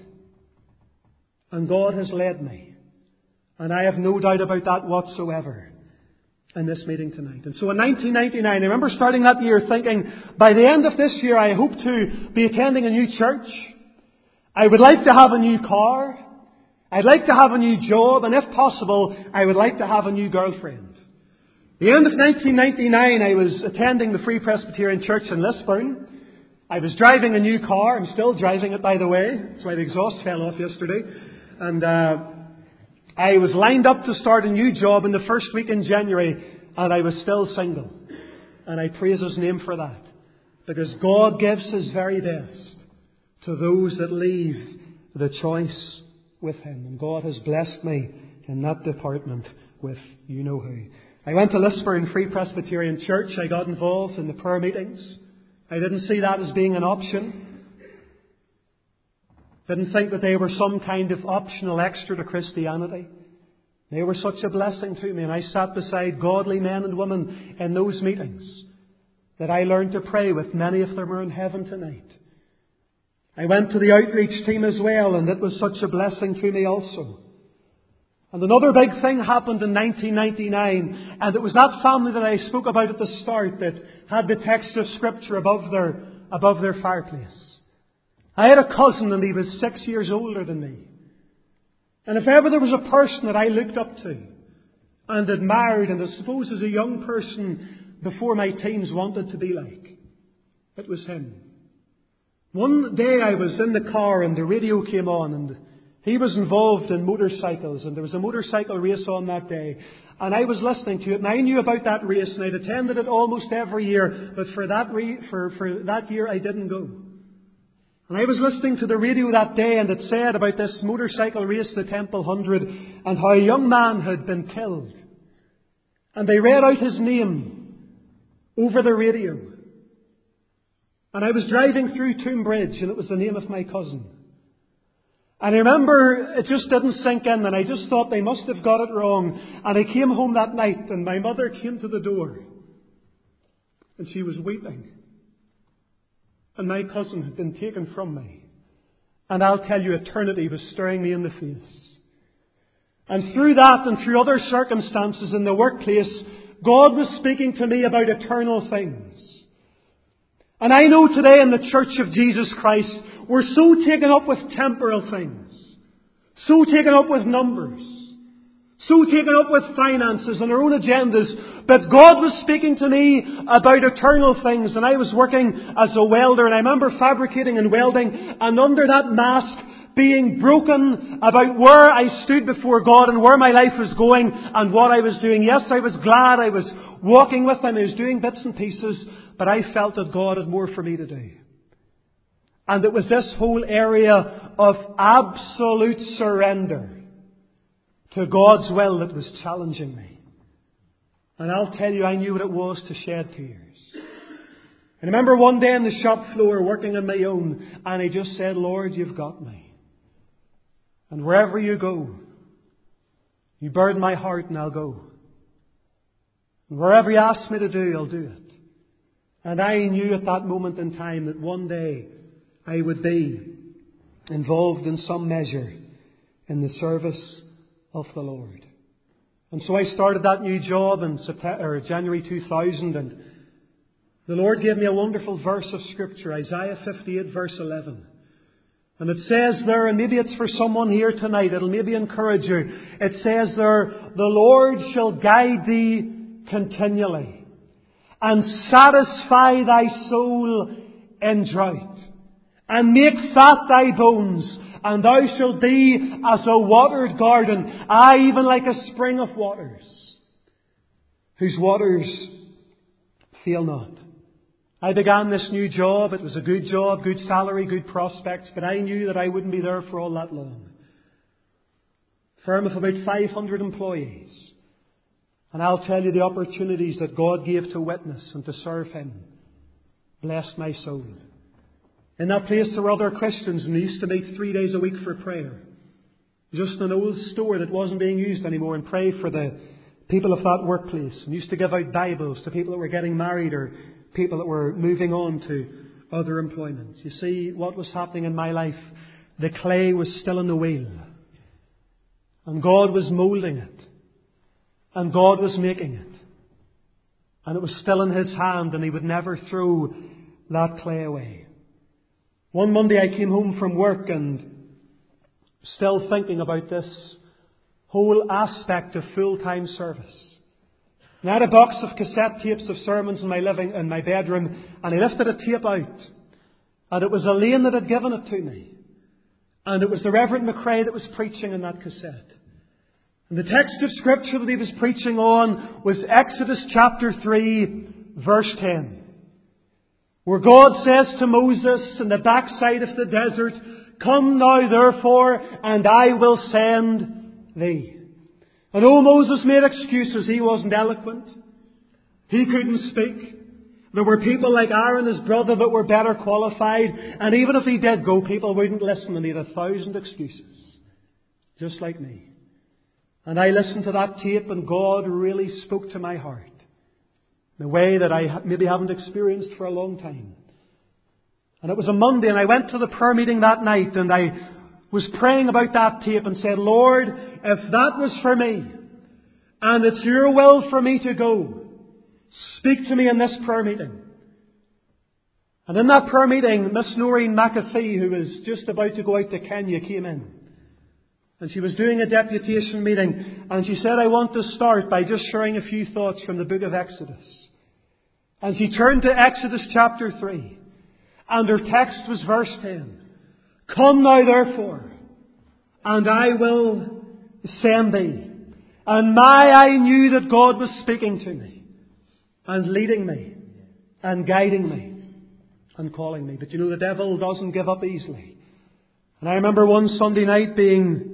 And God has led me. And I have no doubt about that whatsoever in this meeting tonight. And so in nineteen ninety-nine, I remember starting that year thinking, by the end of this year I hope to be attending a new church. I would like to have a new car. I'd like to have a new job, and if possible, I would like to have a new girlfriend. At the end of nineteen ninety-nine, I was attending the Free Presbyterian Church in Lisburn. I was driving a new car. I'm still driving it, by the way. That's why the exhaust fell off yesterday. And uh, I was lined up to start a new job in the first week in January, and I was still single. And I praise His name for that. Because God gives His very best to those that leave the choice with Him. And God has blessed me in that department with you know who. I went to Lisburn Free Presbyterian Church. I got involved in the prayer meetings. I didn't see that as being an option. Didn't think that they were some kind of optional extra to Christianity. They were such a blessing to me, and I sat beside godly men and women in those meetings that I learned to pray with. Many of them are in heaven tonight. I went to the outreach team as well, and it was such a blessing to me also. And another big thing happened in nineteen ninety-nine, and it was that family that I spoke about at the start that had the text of Scripture above their, above their fireplace. I had a cousin, and he was six years older than me. And if ever there was a person that I looked up to and admired, and I suppose as a young person before my teens wanted to be like, it was him. One day I was in the car and the radio came on, and he was involved in motorcycles, and there was a motorcycle race on that day. And I was listening to it, and I knew about that race, and I'd attended it almost every year, but for that, re- for, for that year I didn't go. And I was listening to the radio that day, and it said about this motorcycle race, the Temple Hundred, and how a young man had been killed. And they read out his name over the radio. And I was driving through Tombridge, and it was the name of my cousin. And I remember it just didn't sink in, and I just thought they must have got it wrong. And I came home that night, and my mother came to the door, and she was weeping. And my cousin had been taken from me. And I'll tell you, eternity was staring me in the face. And through that and through other circumstances in the workplace, God was speaking to me about eternal things. And I know today in the Church of Jesus Christ, we're so taken up with temporal things, so taken up with numbers, so taken up with finances and our own agendas. But God was speaking to me about eternal things. And I was working as a welder, and I remember fabricating and welding, and under that mask being broken about where I stood before God and where my life was going and what I was doing. Yes, I was glad I was walking with Him. I was doing bits and pieces, but I felt that God had more for me to do. And it was this whole area of absolute surrender to God's will that was challenging me. And I'll tell you, I knew what it was to shed tears. I remember one day on the shop floor working on my own, and I just said, Lord, You've got me. And wherever You go, You burden my heart and I'll go. And wherever You ask me to do, I'll do it. And I knew at that moment in time that one day I would be involved in some measure in the service of the Lord. And so I started that new job in September, or January two thousand, and the Lord gave me a wonderful verse of Scripture, Isaiah fifty-eight verse eleven. And it says there, and maybe it's for someone here tonight, it'll maybe encourage you. It says there, the Lord shall guide thee continually and satisfy thy soul in drought, and make fat thy bones, and thou shalt be as a watered garden, aye, even like a spring of waters, whose waters fail not. I began this new job. It was a good job, good salary, good prospects, but I knew that I wouldn't be there for all that long. Firm of about five hundred employees. And I'll tell you, the opportunities that God gave to witness and to serve Him blessed my soul. In that place there were other Christians, and we used to meet three days a week for prayer. Just an old store that wasn't being used anymore, and pray for the people of that workplace. And used to give out Bibles to people that were getting married or people that were moving on to other employment. You see what was happening in my life. The clay was still in the wheel. And God was moulding it. And God was making it. And it was still in His hand, and He would never throw that clay away. One Monday I came home from work, and still thinking about this whole aspect of full-time service. And I had a box of cassette tapes of sermons in my living, in my bedroom, and I lifted a tape out. And it was Elaine that had given it to me. And it was the Reverend McRae that was preaching in that cassette. And the text of Scripture that he was preaching on was Exodus chapter three, verse ten. Where God says to Moses in the backside of the desert, "Come now therefore, and I will send thee." And oh, Moses made excuses. He wasn't eloquent. He couldn't speak. There were people like Aaron, his brother, that were better qualified. And even if he did go, people wouldn't listen, and he had a thousand excuses. Just like me. And I listened to that tape, and God really spoke to my heart in a way that I maybe haven't experienced for a long time. And it was a Monday, and I went to the prayer meeting that night, and I was praying about that tape and said, "Lord, if that was for me, and it's your will for me to go, speak to me in this prayer meeting." And in that prayer meeting, Miss Noreen McAfee, who was just about to go out to Kenya, came in. And she was doing a deputation meeting, and she said, "I want to start by just sharing a few thoughts from the book of Exodus." And she turned to Exodus chapter three, and her text was verse ten. "Come now therefore, and I will send thee." And my, I knew that God was speaking to me, and leading me, and guiding me, and calling me. But you know, the devil doesn't give up easily. And I remember one Sunday night being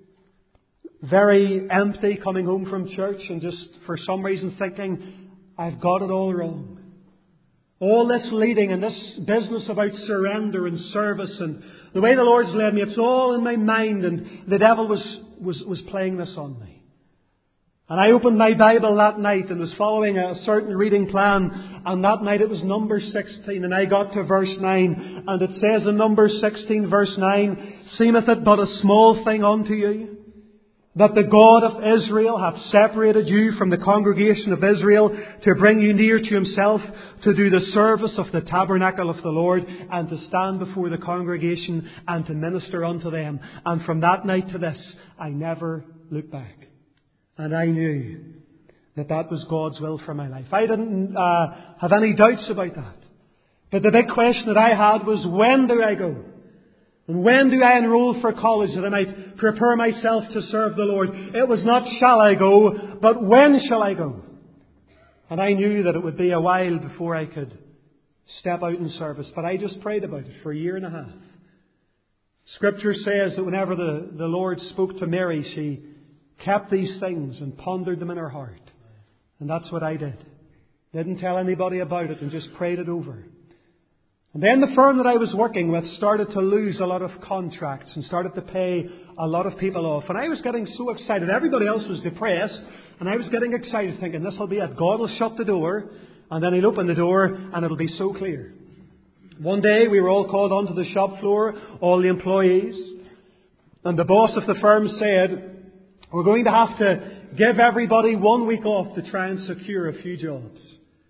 very empty, coming home from church, and just for some reason thinking, I've got it all wrong. All this leading and this business about surrender and service and the way the Lord's led me, it's all in my mind, and the devil was, was, was playing this on me. And I opened my Bible that night and was following a certain reading plan, and that night it was Numbers sixteen, and I got to verse nine, and it says in Numbers sixteen verse nine, "Seemeth it but a small thing unto you, that the God of Israel hath separated you from the congregation of Israel to bring you near to Himself, to do the service of the tabernacle of the Lord, and to stand before the congregation and to minister unto them." And from that night to this, I never looked back. And I knew that that was God's will for my life. I didn't uh, have any doubts about that. But the big question that I had was, when do I go? And when do I enroll for college that I might prepare myself to serve the Lord? It was not shall I go, but when shall I go? And I knew that it would be a while before I could step out in service. But I just prayed about it for a year and a half. Scripture says that whenever the, the Lord spoke to Mary, she kept these things and pondered them in her heart. And that's what I did. Didn't tell anybody about it and just prayed it over. And then the firm that I was working with started to lose a lot of contracts and started to pay a lot of people off. And I was getting so excited. Everybody else was depressed. And I was getting excited thinking, this will be it. God will shut the door. And then He'll open the door and it'll be so clear. One day we were all called onto the shop floor, all the employees. And the boss of the firm said, we're going to have to give everybody one week off to try and secure a few jobs.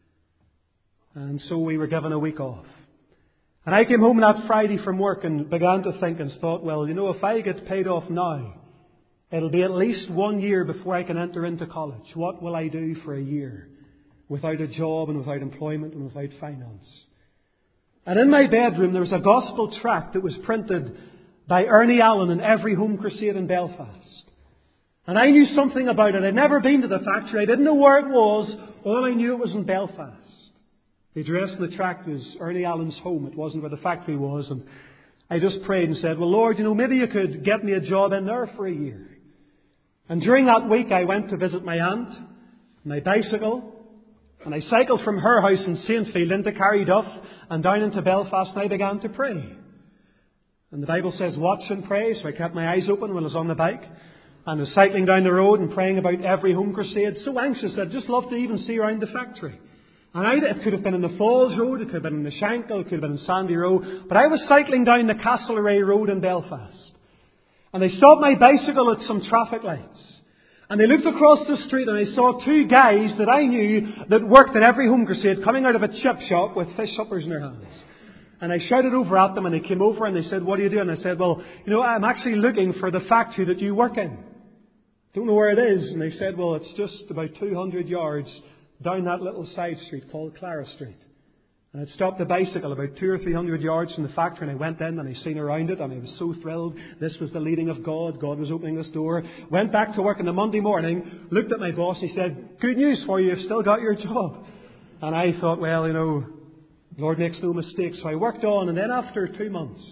And so we were given a week off. And I came home that Friday from work and began to think and thought, well, you know, if I get paid off now, it'll be at least one year before I can enter into college. What will I do for a year without a job and without employment and without finance? And in my bedroom there was a gospel tract that was printed by Ernie Allen in every home crusade in Belfast. And I knew something about it. I'd never been to the factory. I didn't know where it was. All I knew it was in Belfast. The address in the tract was Ernie Allen's home. It wasn't where the factory was. And I just prayed and said, well, Lord, you know, maybe you could get me a job in there for a year. And during that week, I went to visit my aunt, my bicycle, and I cycled from her house in Saintfield into Carryduff and down into Belfast, and I began to pray. And the Bible says, watch and pray, so I kept my eyes open when I was on the bike. And I was cycling down the road and praying about every home crusade. So anxious, I'd just love to even see around the factory. And I, it could have been in the Falls Road, it could have been in the Shankill, it could have been in Sandy Row. But I was cycling down the Castlereagh Road in Belfast. And I stopped my bicycle at some traffic lights. And I looked across the street and I saw two guys that I knew that worked in every home crusade coming out of a chip shop with fish suppers in their hands. And I shouted over at them, and they came over and they said, "What are you doing?" And I said, "Well, you know, I'm actually looking for the factory that you work in. Don't know where it is." And they said, "Well, it's just about two hundred yards down that little side street called Clara Street." And I'd stopped the bicycle about two or three hundred yards from the factory, and I went in and I seen around it, and I was so thrilled. This was the leading of God. God was opening this door. Went back to work on the Monday morning, looked at my boss, and he said, "Good news for you, you've still got your job." And I thought, well, you know, Lord makes no mistakes. So I worked on, and then after two months,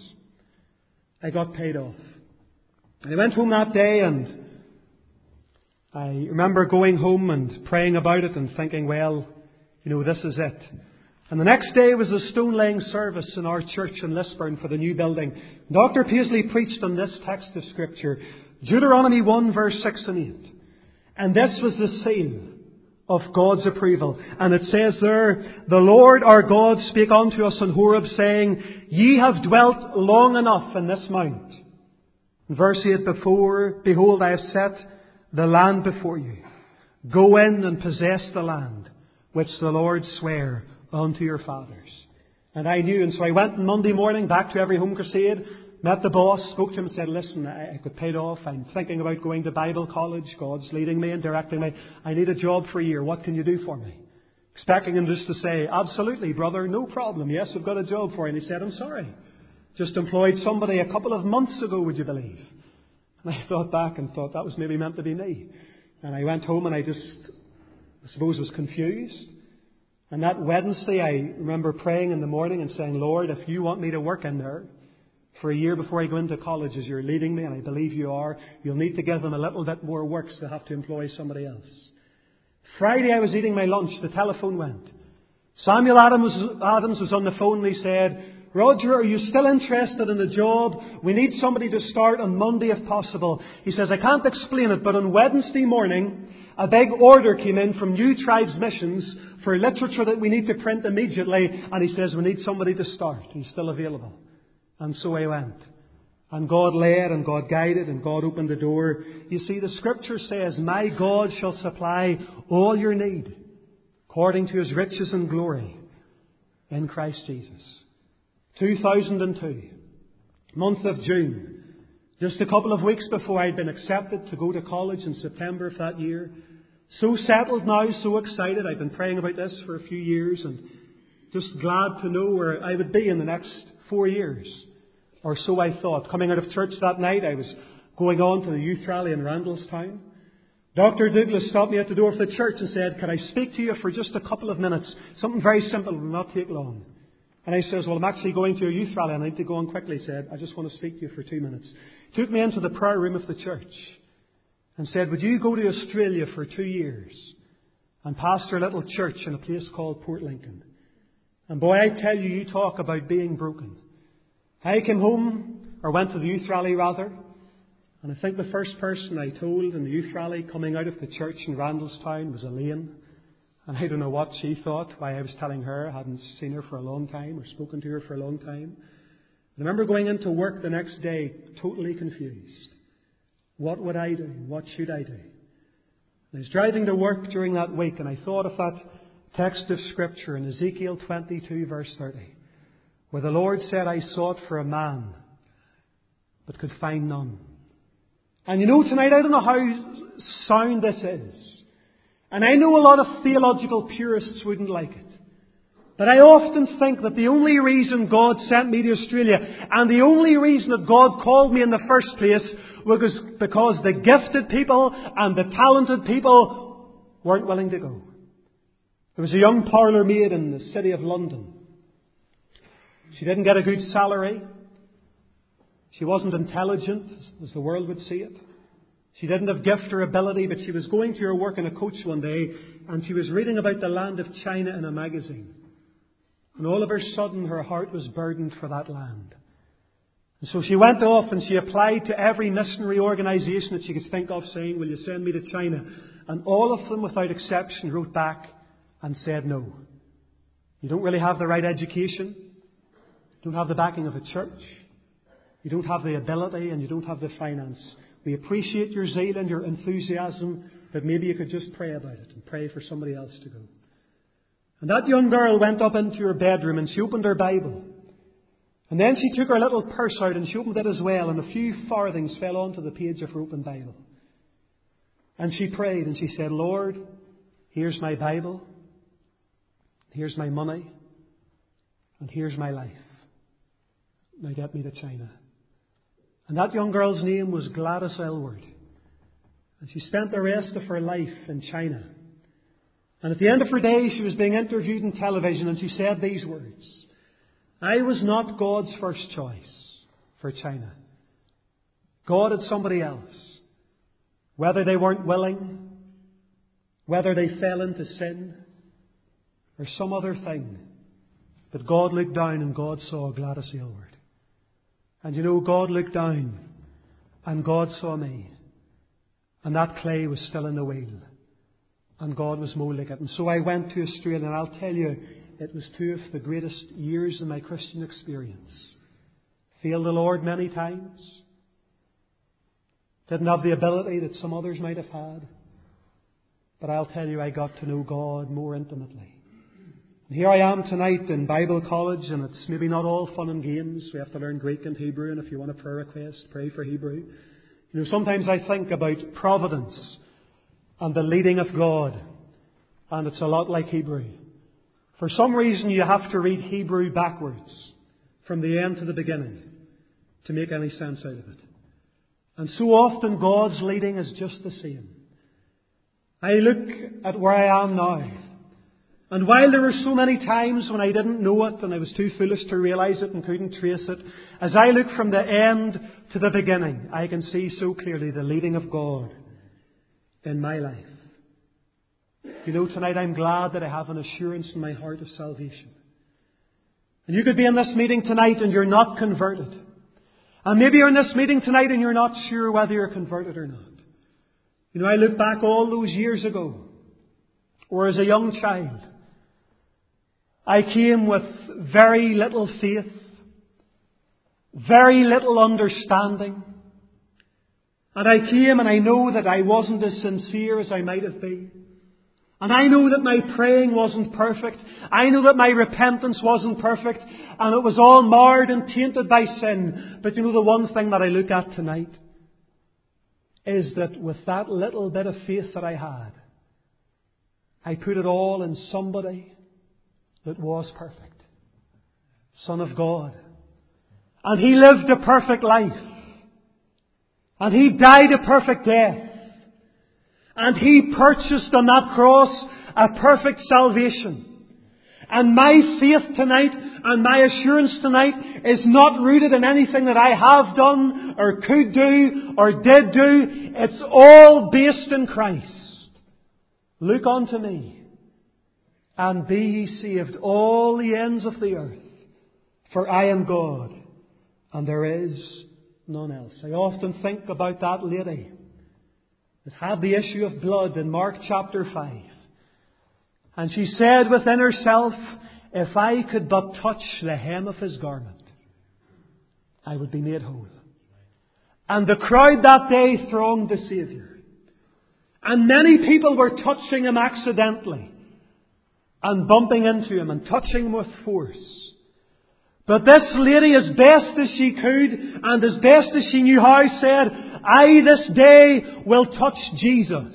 I got paid off. And I went home that day, and I remember going home and praying about it and thinking, well, you know, this is it. And the next day was the stone-laying service in our church in Lisburn for the new building. Doctor Paisley preached on this text of Scripture, Deuteronomy one, verse six and eight. And this was the seal of God's approval. And it says there, "The Lord our God spake unto us in Horeb, saying, Ye have dwelt long enough in this mount." In verse eight, "Before, behold, I have set the land before you. Go in and possess the land, which the Lord sware unto your fathers." And I knew, and so I went on Monday morning back to Every Home Crusade, met the boss, spoke to him and said, "Listen, I, I got paid off. I'm thinking about going to Bible college. God's leading me and directing me. I need a job for a year. What can you do for me?" Expecting him just to say, "Absolutely, brother, no problem. Yes, I've got a job for you." And he said, "I'm sorry. Just employed somebody a couple of months ago, would you believe?" And I thought back and thought that was maybe meant to be me. And I went home and I just, I suppose, was confused. And that Wednesday, I remember praying in the morning and saying, "Lord, if you want me to work in there for a year before I go into college as you're leading me, and I believe you are, you'll need to give them a little bit more work, so they'll have to employ somebody else." Friday, I was eating my lunch. The telephone went. Samuel Adams, Adams was on the phone, and he said, "Roger, are you still interested in the job? We need somebody to start on Monday if possible." He says, "I can't explain it, but on Wednesday morning, a big order came in from New Tribes Missions for literature that we need to print immediately." And he says, "We need somebody to start. He's still available." And so I went. And God led and God guided and God opened the door. You see, the Scripture says, "My God shall supply all your need according to His riches and glory in Christ Jesus." two thousand two, month of June, just a couple of weeks before I'd been accepted to go to college in September of that year. So settled now, so excited. I've been praying about this for a few years and just glad to know where I would be in the next four years. Or so I thought. Coming out of church that night, I was going on to the youth rally in Randallstown. Doctor Douglas stopped me at the door of the church and said, "Can I speak to you for just a couple of minutes? Something very simple, will not take long." And I says, "Well, I'm actually going to a youth rally and I need to go on quickly." He said, "I just want to speak to you for two minutes. Took me into the prayer room of the church and said, "Would you go to Australia for two years and pastor a little church in a place called Port Lincoln?" And boy, I tell you, you talk about being broken. I came home, or went to the youth rally rather, and I think the first person I told in the youth rally coming out of the church in Randallstown was Elaine. And I don't know what she thought, why I was telling her. I hadn't seen her for a long time or spoken to her for a long time. I remember going into work the next day totally confused. What would I do? What should I do? And I was driving to work during that week and I thought of that text of Scripture in Ezekiel twenty-two verse thirty, where the Lord said, "I sought for a man, but could find none." And you know, tonight, I don't know how sound this is. And I know a lot of theological purists wouldn't like it. But I often think that the only reason God sent me to Australia and the only reason that God called me in the first place was because the gifted people and the talented people weren't willing to go. There was a young parlour maid in the city of London. She didn't get a good salary. She wasn't intelligent, as the world would see it. She didn't have gift or ability, but she was going to her work in a coach one day and she was reading about the land of China in a magazine. And all of a sudden her heart was burdened for that land. And so she went off and she applied to every missionary organisation that she could think of, saying, "Will you send me to China?" And all of them, without exception, wrote back and said, "No. You don't really have the right education. You don't have the backing of a church. You don't have the ability and you don't have the finance. We appreciate your zeal and your enthusiasm, but maybe you could just pray about it and pray for somebody else to go." And that young girl went up into her bedroom and she opened her Bible And then she took her little purse out and she opened it as well, and a few farthings fell onto the page of her open Bible. And she prayed and she said, Lord, here's my Bible, here's my money, and here's my life. Now get me to China. And that young girl's name was Gladys Aylward. And she spent the rest of her life in China. And at the end of her days, she was being interviewed on television, and she said these words: I was not God's first choice for China. God had somebody else. Whether they weren't willing, whether they fell into sin, or some other thing, but God looked down and God saw Gladys Aylward. And you know, God looked down and God saw me. And that clay was still in the wheel. And God was moulding it. And so I went to Australia, and I'll tell you, it was two of the greatest years in my Christian experience. Failed the Lord many times. Didn't have the ability that some others might have had. But I'll tell you, I got to know God more intimately. And here I am tonight in Bible college, and it's maybe not all fun and games. We have to learn Greek and Hebrew, and if you want a prayer request, pray for Hebrew. You know, sometimes I think about providence and the leading of God, and it's a lot like Hebrew. For some reason, you have to read Hebrew backwards, from the end to the beginning, to make any sense out of it. And so often, God's leading is just the same. I look at where I am now, and while there were so many times when I didn't know it and I was too foolish to realize it and couldn't trace it, as I look from the end to the beginning, I can see so clearly the leading of God in my life. You know, tonight I'm glad that I have an assurance in my heart of salvation. And you could be in this meeting tonight and you're not converted. And maybe you're in this meeting tonight and you're not sure whether you're converted or not. You know, I look back all those years ago, or as a young child, I came with very little faith, very little understanding. And I came and I know that I wasn't as sincere as I might have been. And I know that my praying wasn't perfect. I know that my repentance wasn't perfect. And it was all marred and tainted by sin. But you know, the one thing that I look at tonight is that with that little bit of faith that I had, I put it all in somebody that was perfect. Son of God. And He lived a perfect life. And He died a perfect death. And He purchased on that cross a perfect salvation. And my faith tonight and my assurance tonight is not rooted in anything that I have done or could do or did do. It's all based in Christ. Look unto me and be ye saved, all the ends of the earth. For I am God and there is none else. I often think about that lady that had the issue of blood in Mark chapter five. And she said within herself, if I could but touch the hem of His garment, I would be made whole. And the crowd that day thronged the Saviour. And many people were touching Him accidentally and bumping into Him and touching Him with force. But this lady, as best as she could and as best as she knew how, said, I this day will touch Jesus.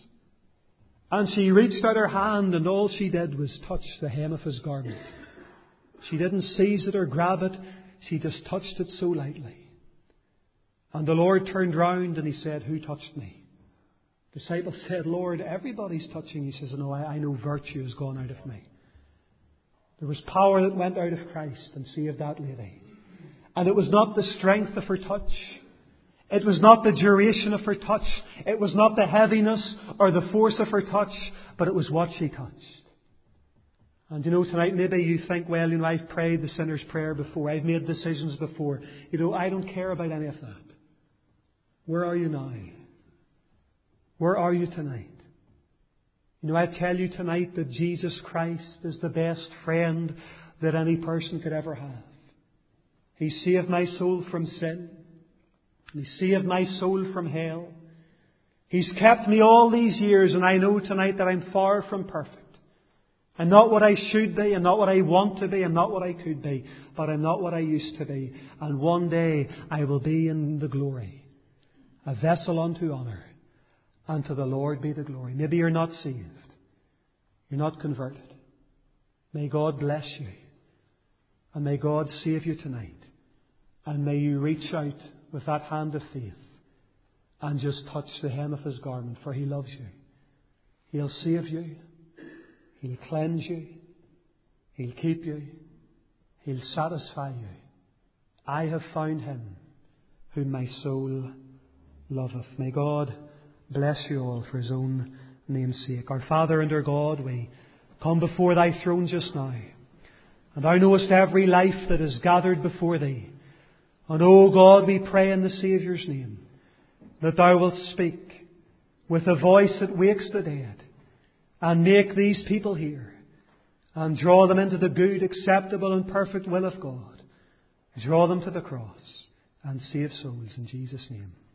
And she reached out her hand and all she did was touch the hem of His garment. She didn't seize it or grab it. She just touched it so lightly. And the Lord turned round and He said, who touched me? The disciples said, Lord, everybody's touching. He says, no, I, I know virtue has gone out of me. There was power that went out of Christ and saved that lady. And it was not the strength of her touch. It was not the duration of her touch. It was not the heaviness or the force of her touch. But it was what she touched. And you know, tonight maybe you think, well, you know, I've prayed the sinner's prayer before. I've made decisions before. You know, I don't care about any of that. Where are you now? Where are you tonight? You know, I tell you tonight that Jesus Christ is the best friend that any person could ever have. He saved my soul from sin. He saved my soul from hell. He's kept me all these years, and I know tonight that I'm far from perfect. I'm not what I should be. I'm not what I want to be. I'm not what I could be. But I'm not what I used to be. And one day I will be in the glory. A vessel unto honour. And to the Lord be the glory. Maybe you're not saved. You're not converted. May God bless you. And may God save you tonight. And may you reach out with that hand of faith and just touch the hem of His garment, for He loves you. He'll save you. He'll cleanse you. He'll keep you. He'll satisfy you. I have found Him whom my soul loveth. May God bless you all for His own name's sake. Our Father and our God, we come before Thy throne just now. And Thou knowest every life that is gathered before Thee. And, O God, we pray in the Saviour's name that Thou wilt speak with a voice that wakes the dead and make these people hear and draw them into the good, acceptable and perfect will of God. Draw them to the cross and save souls in Jesus' name.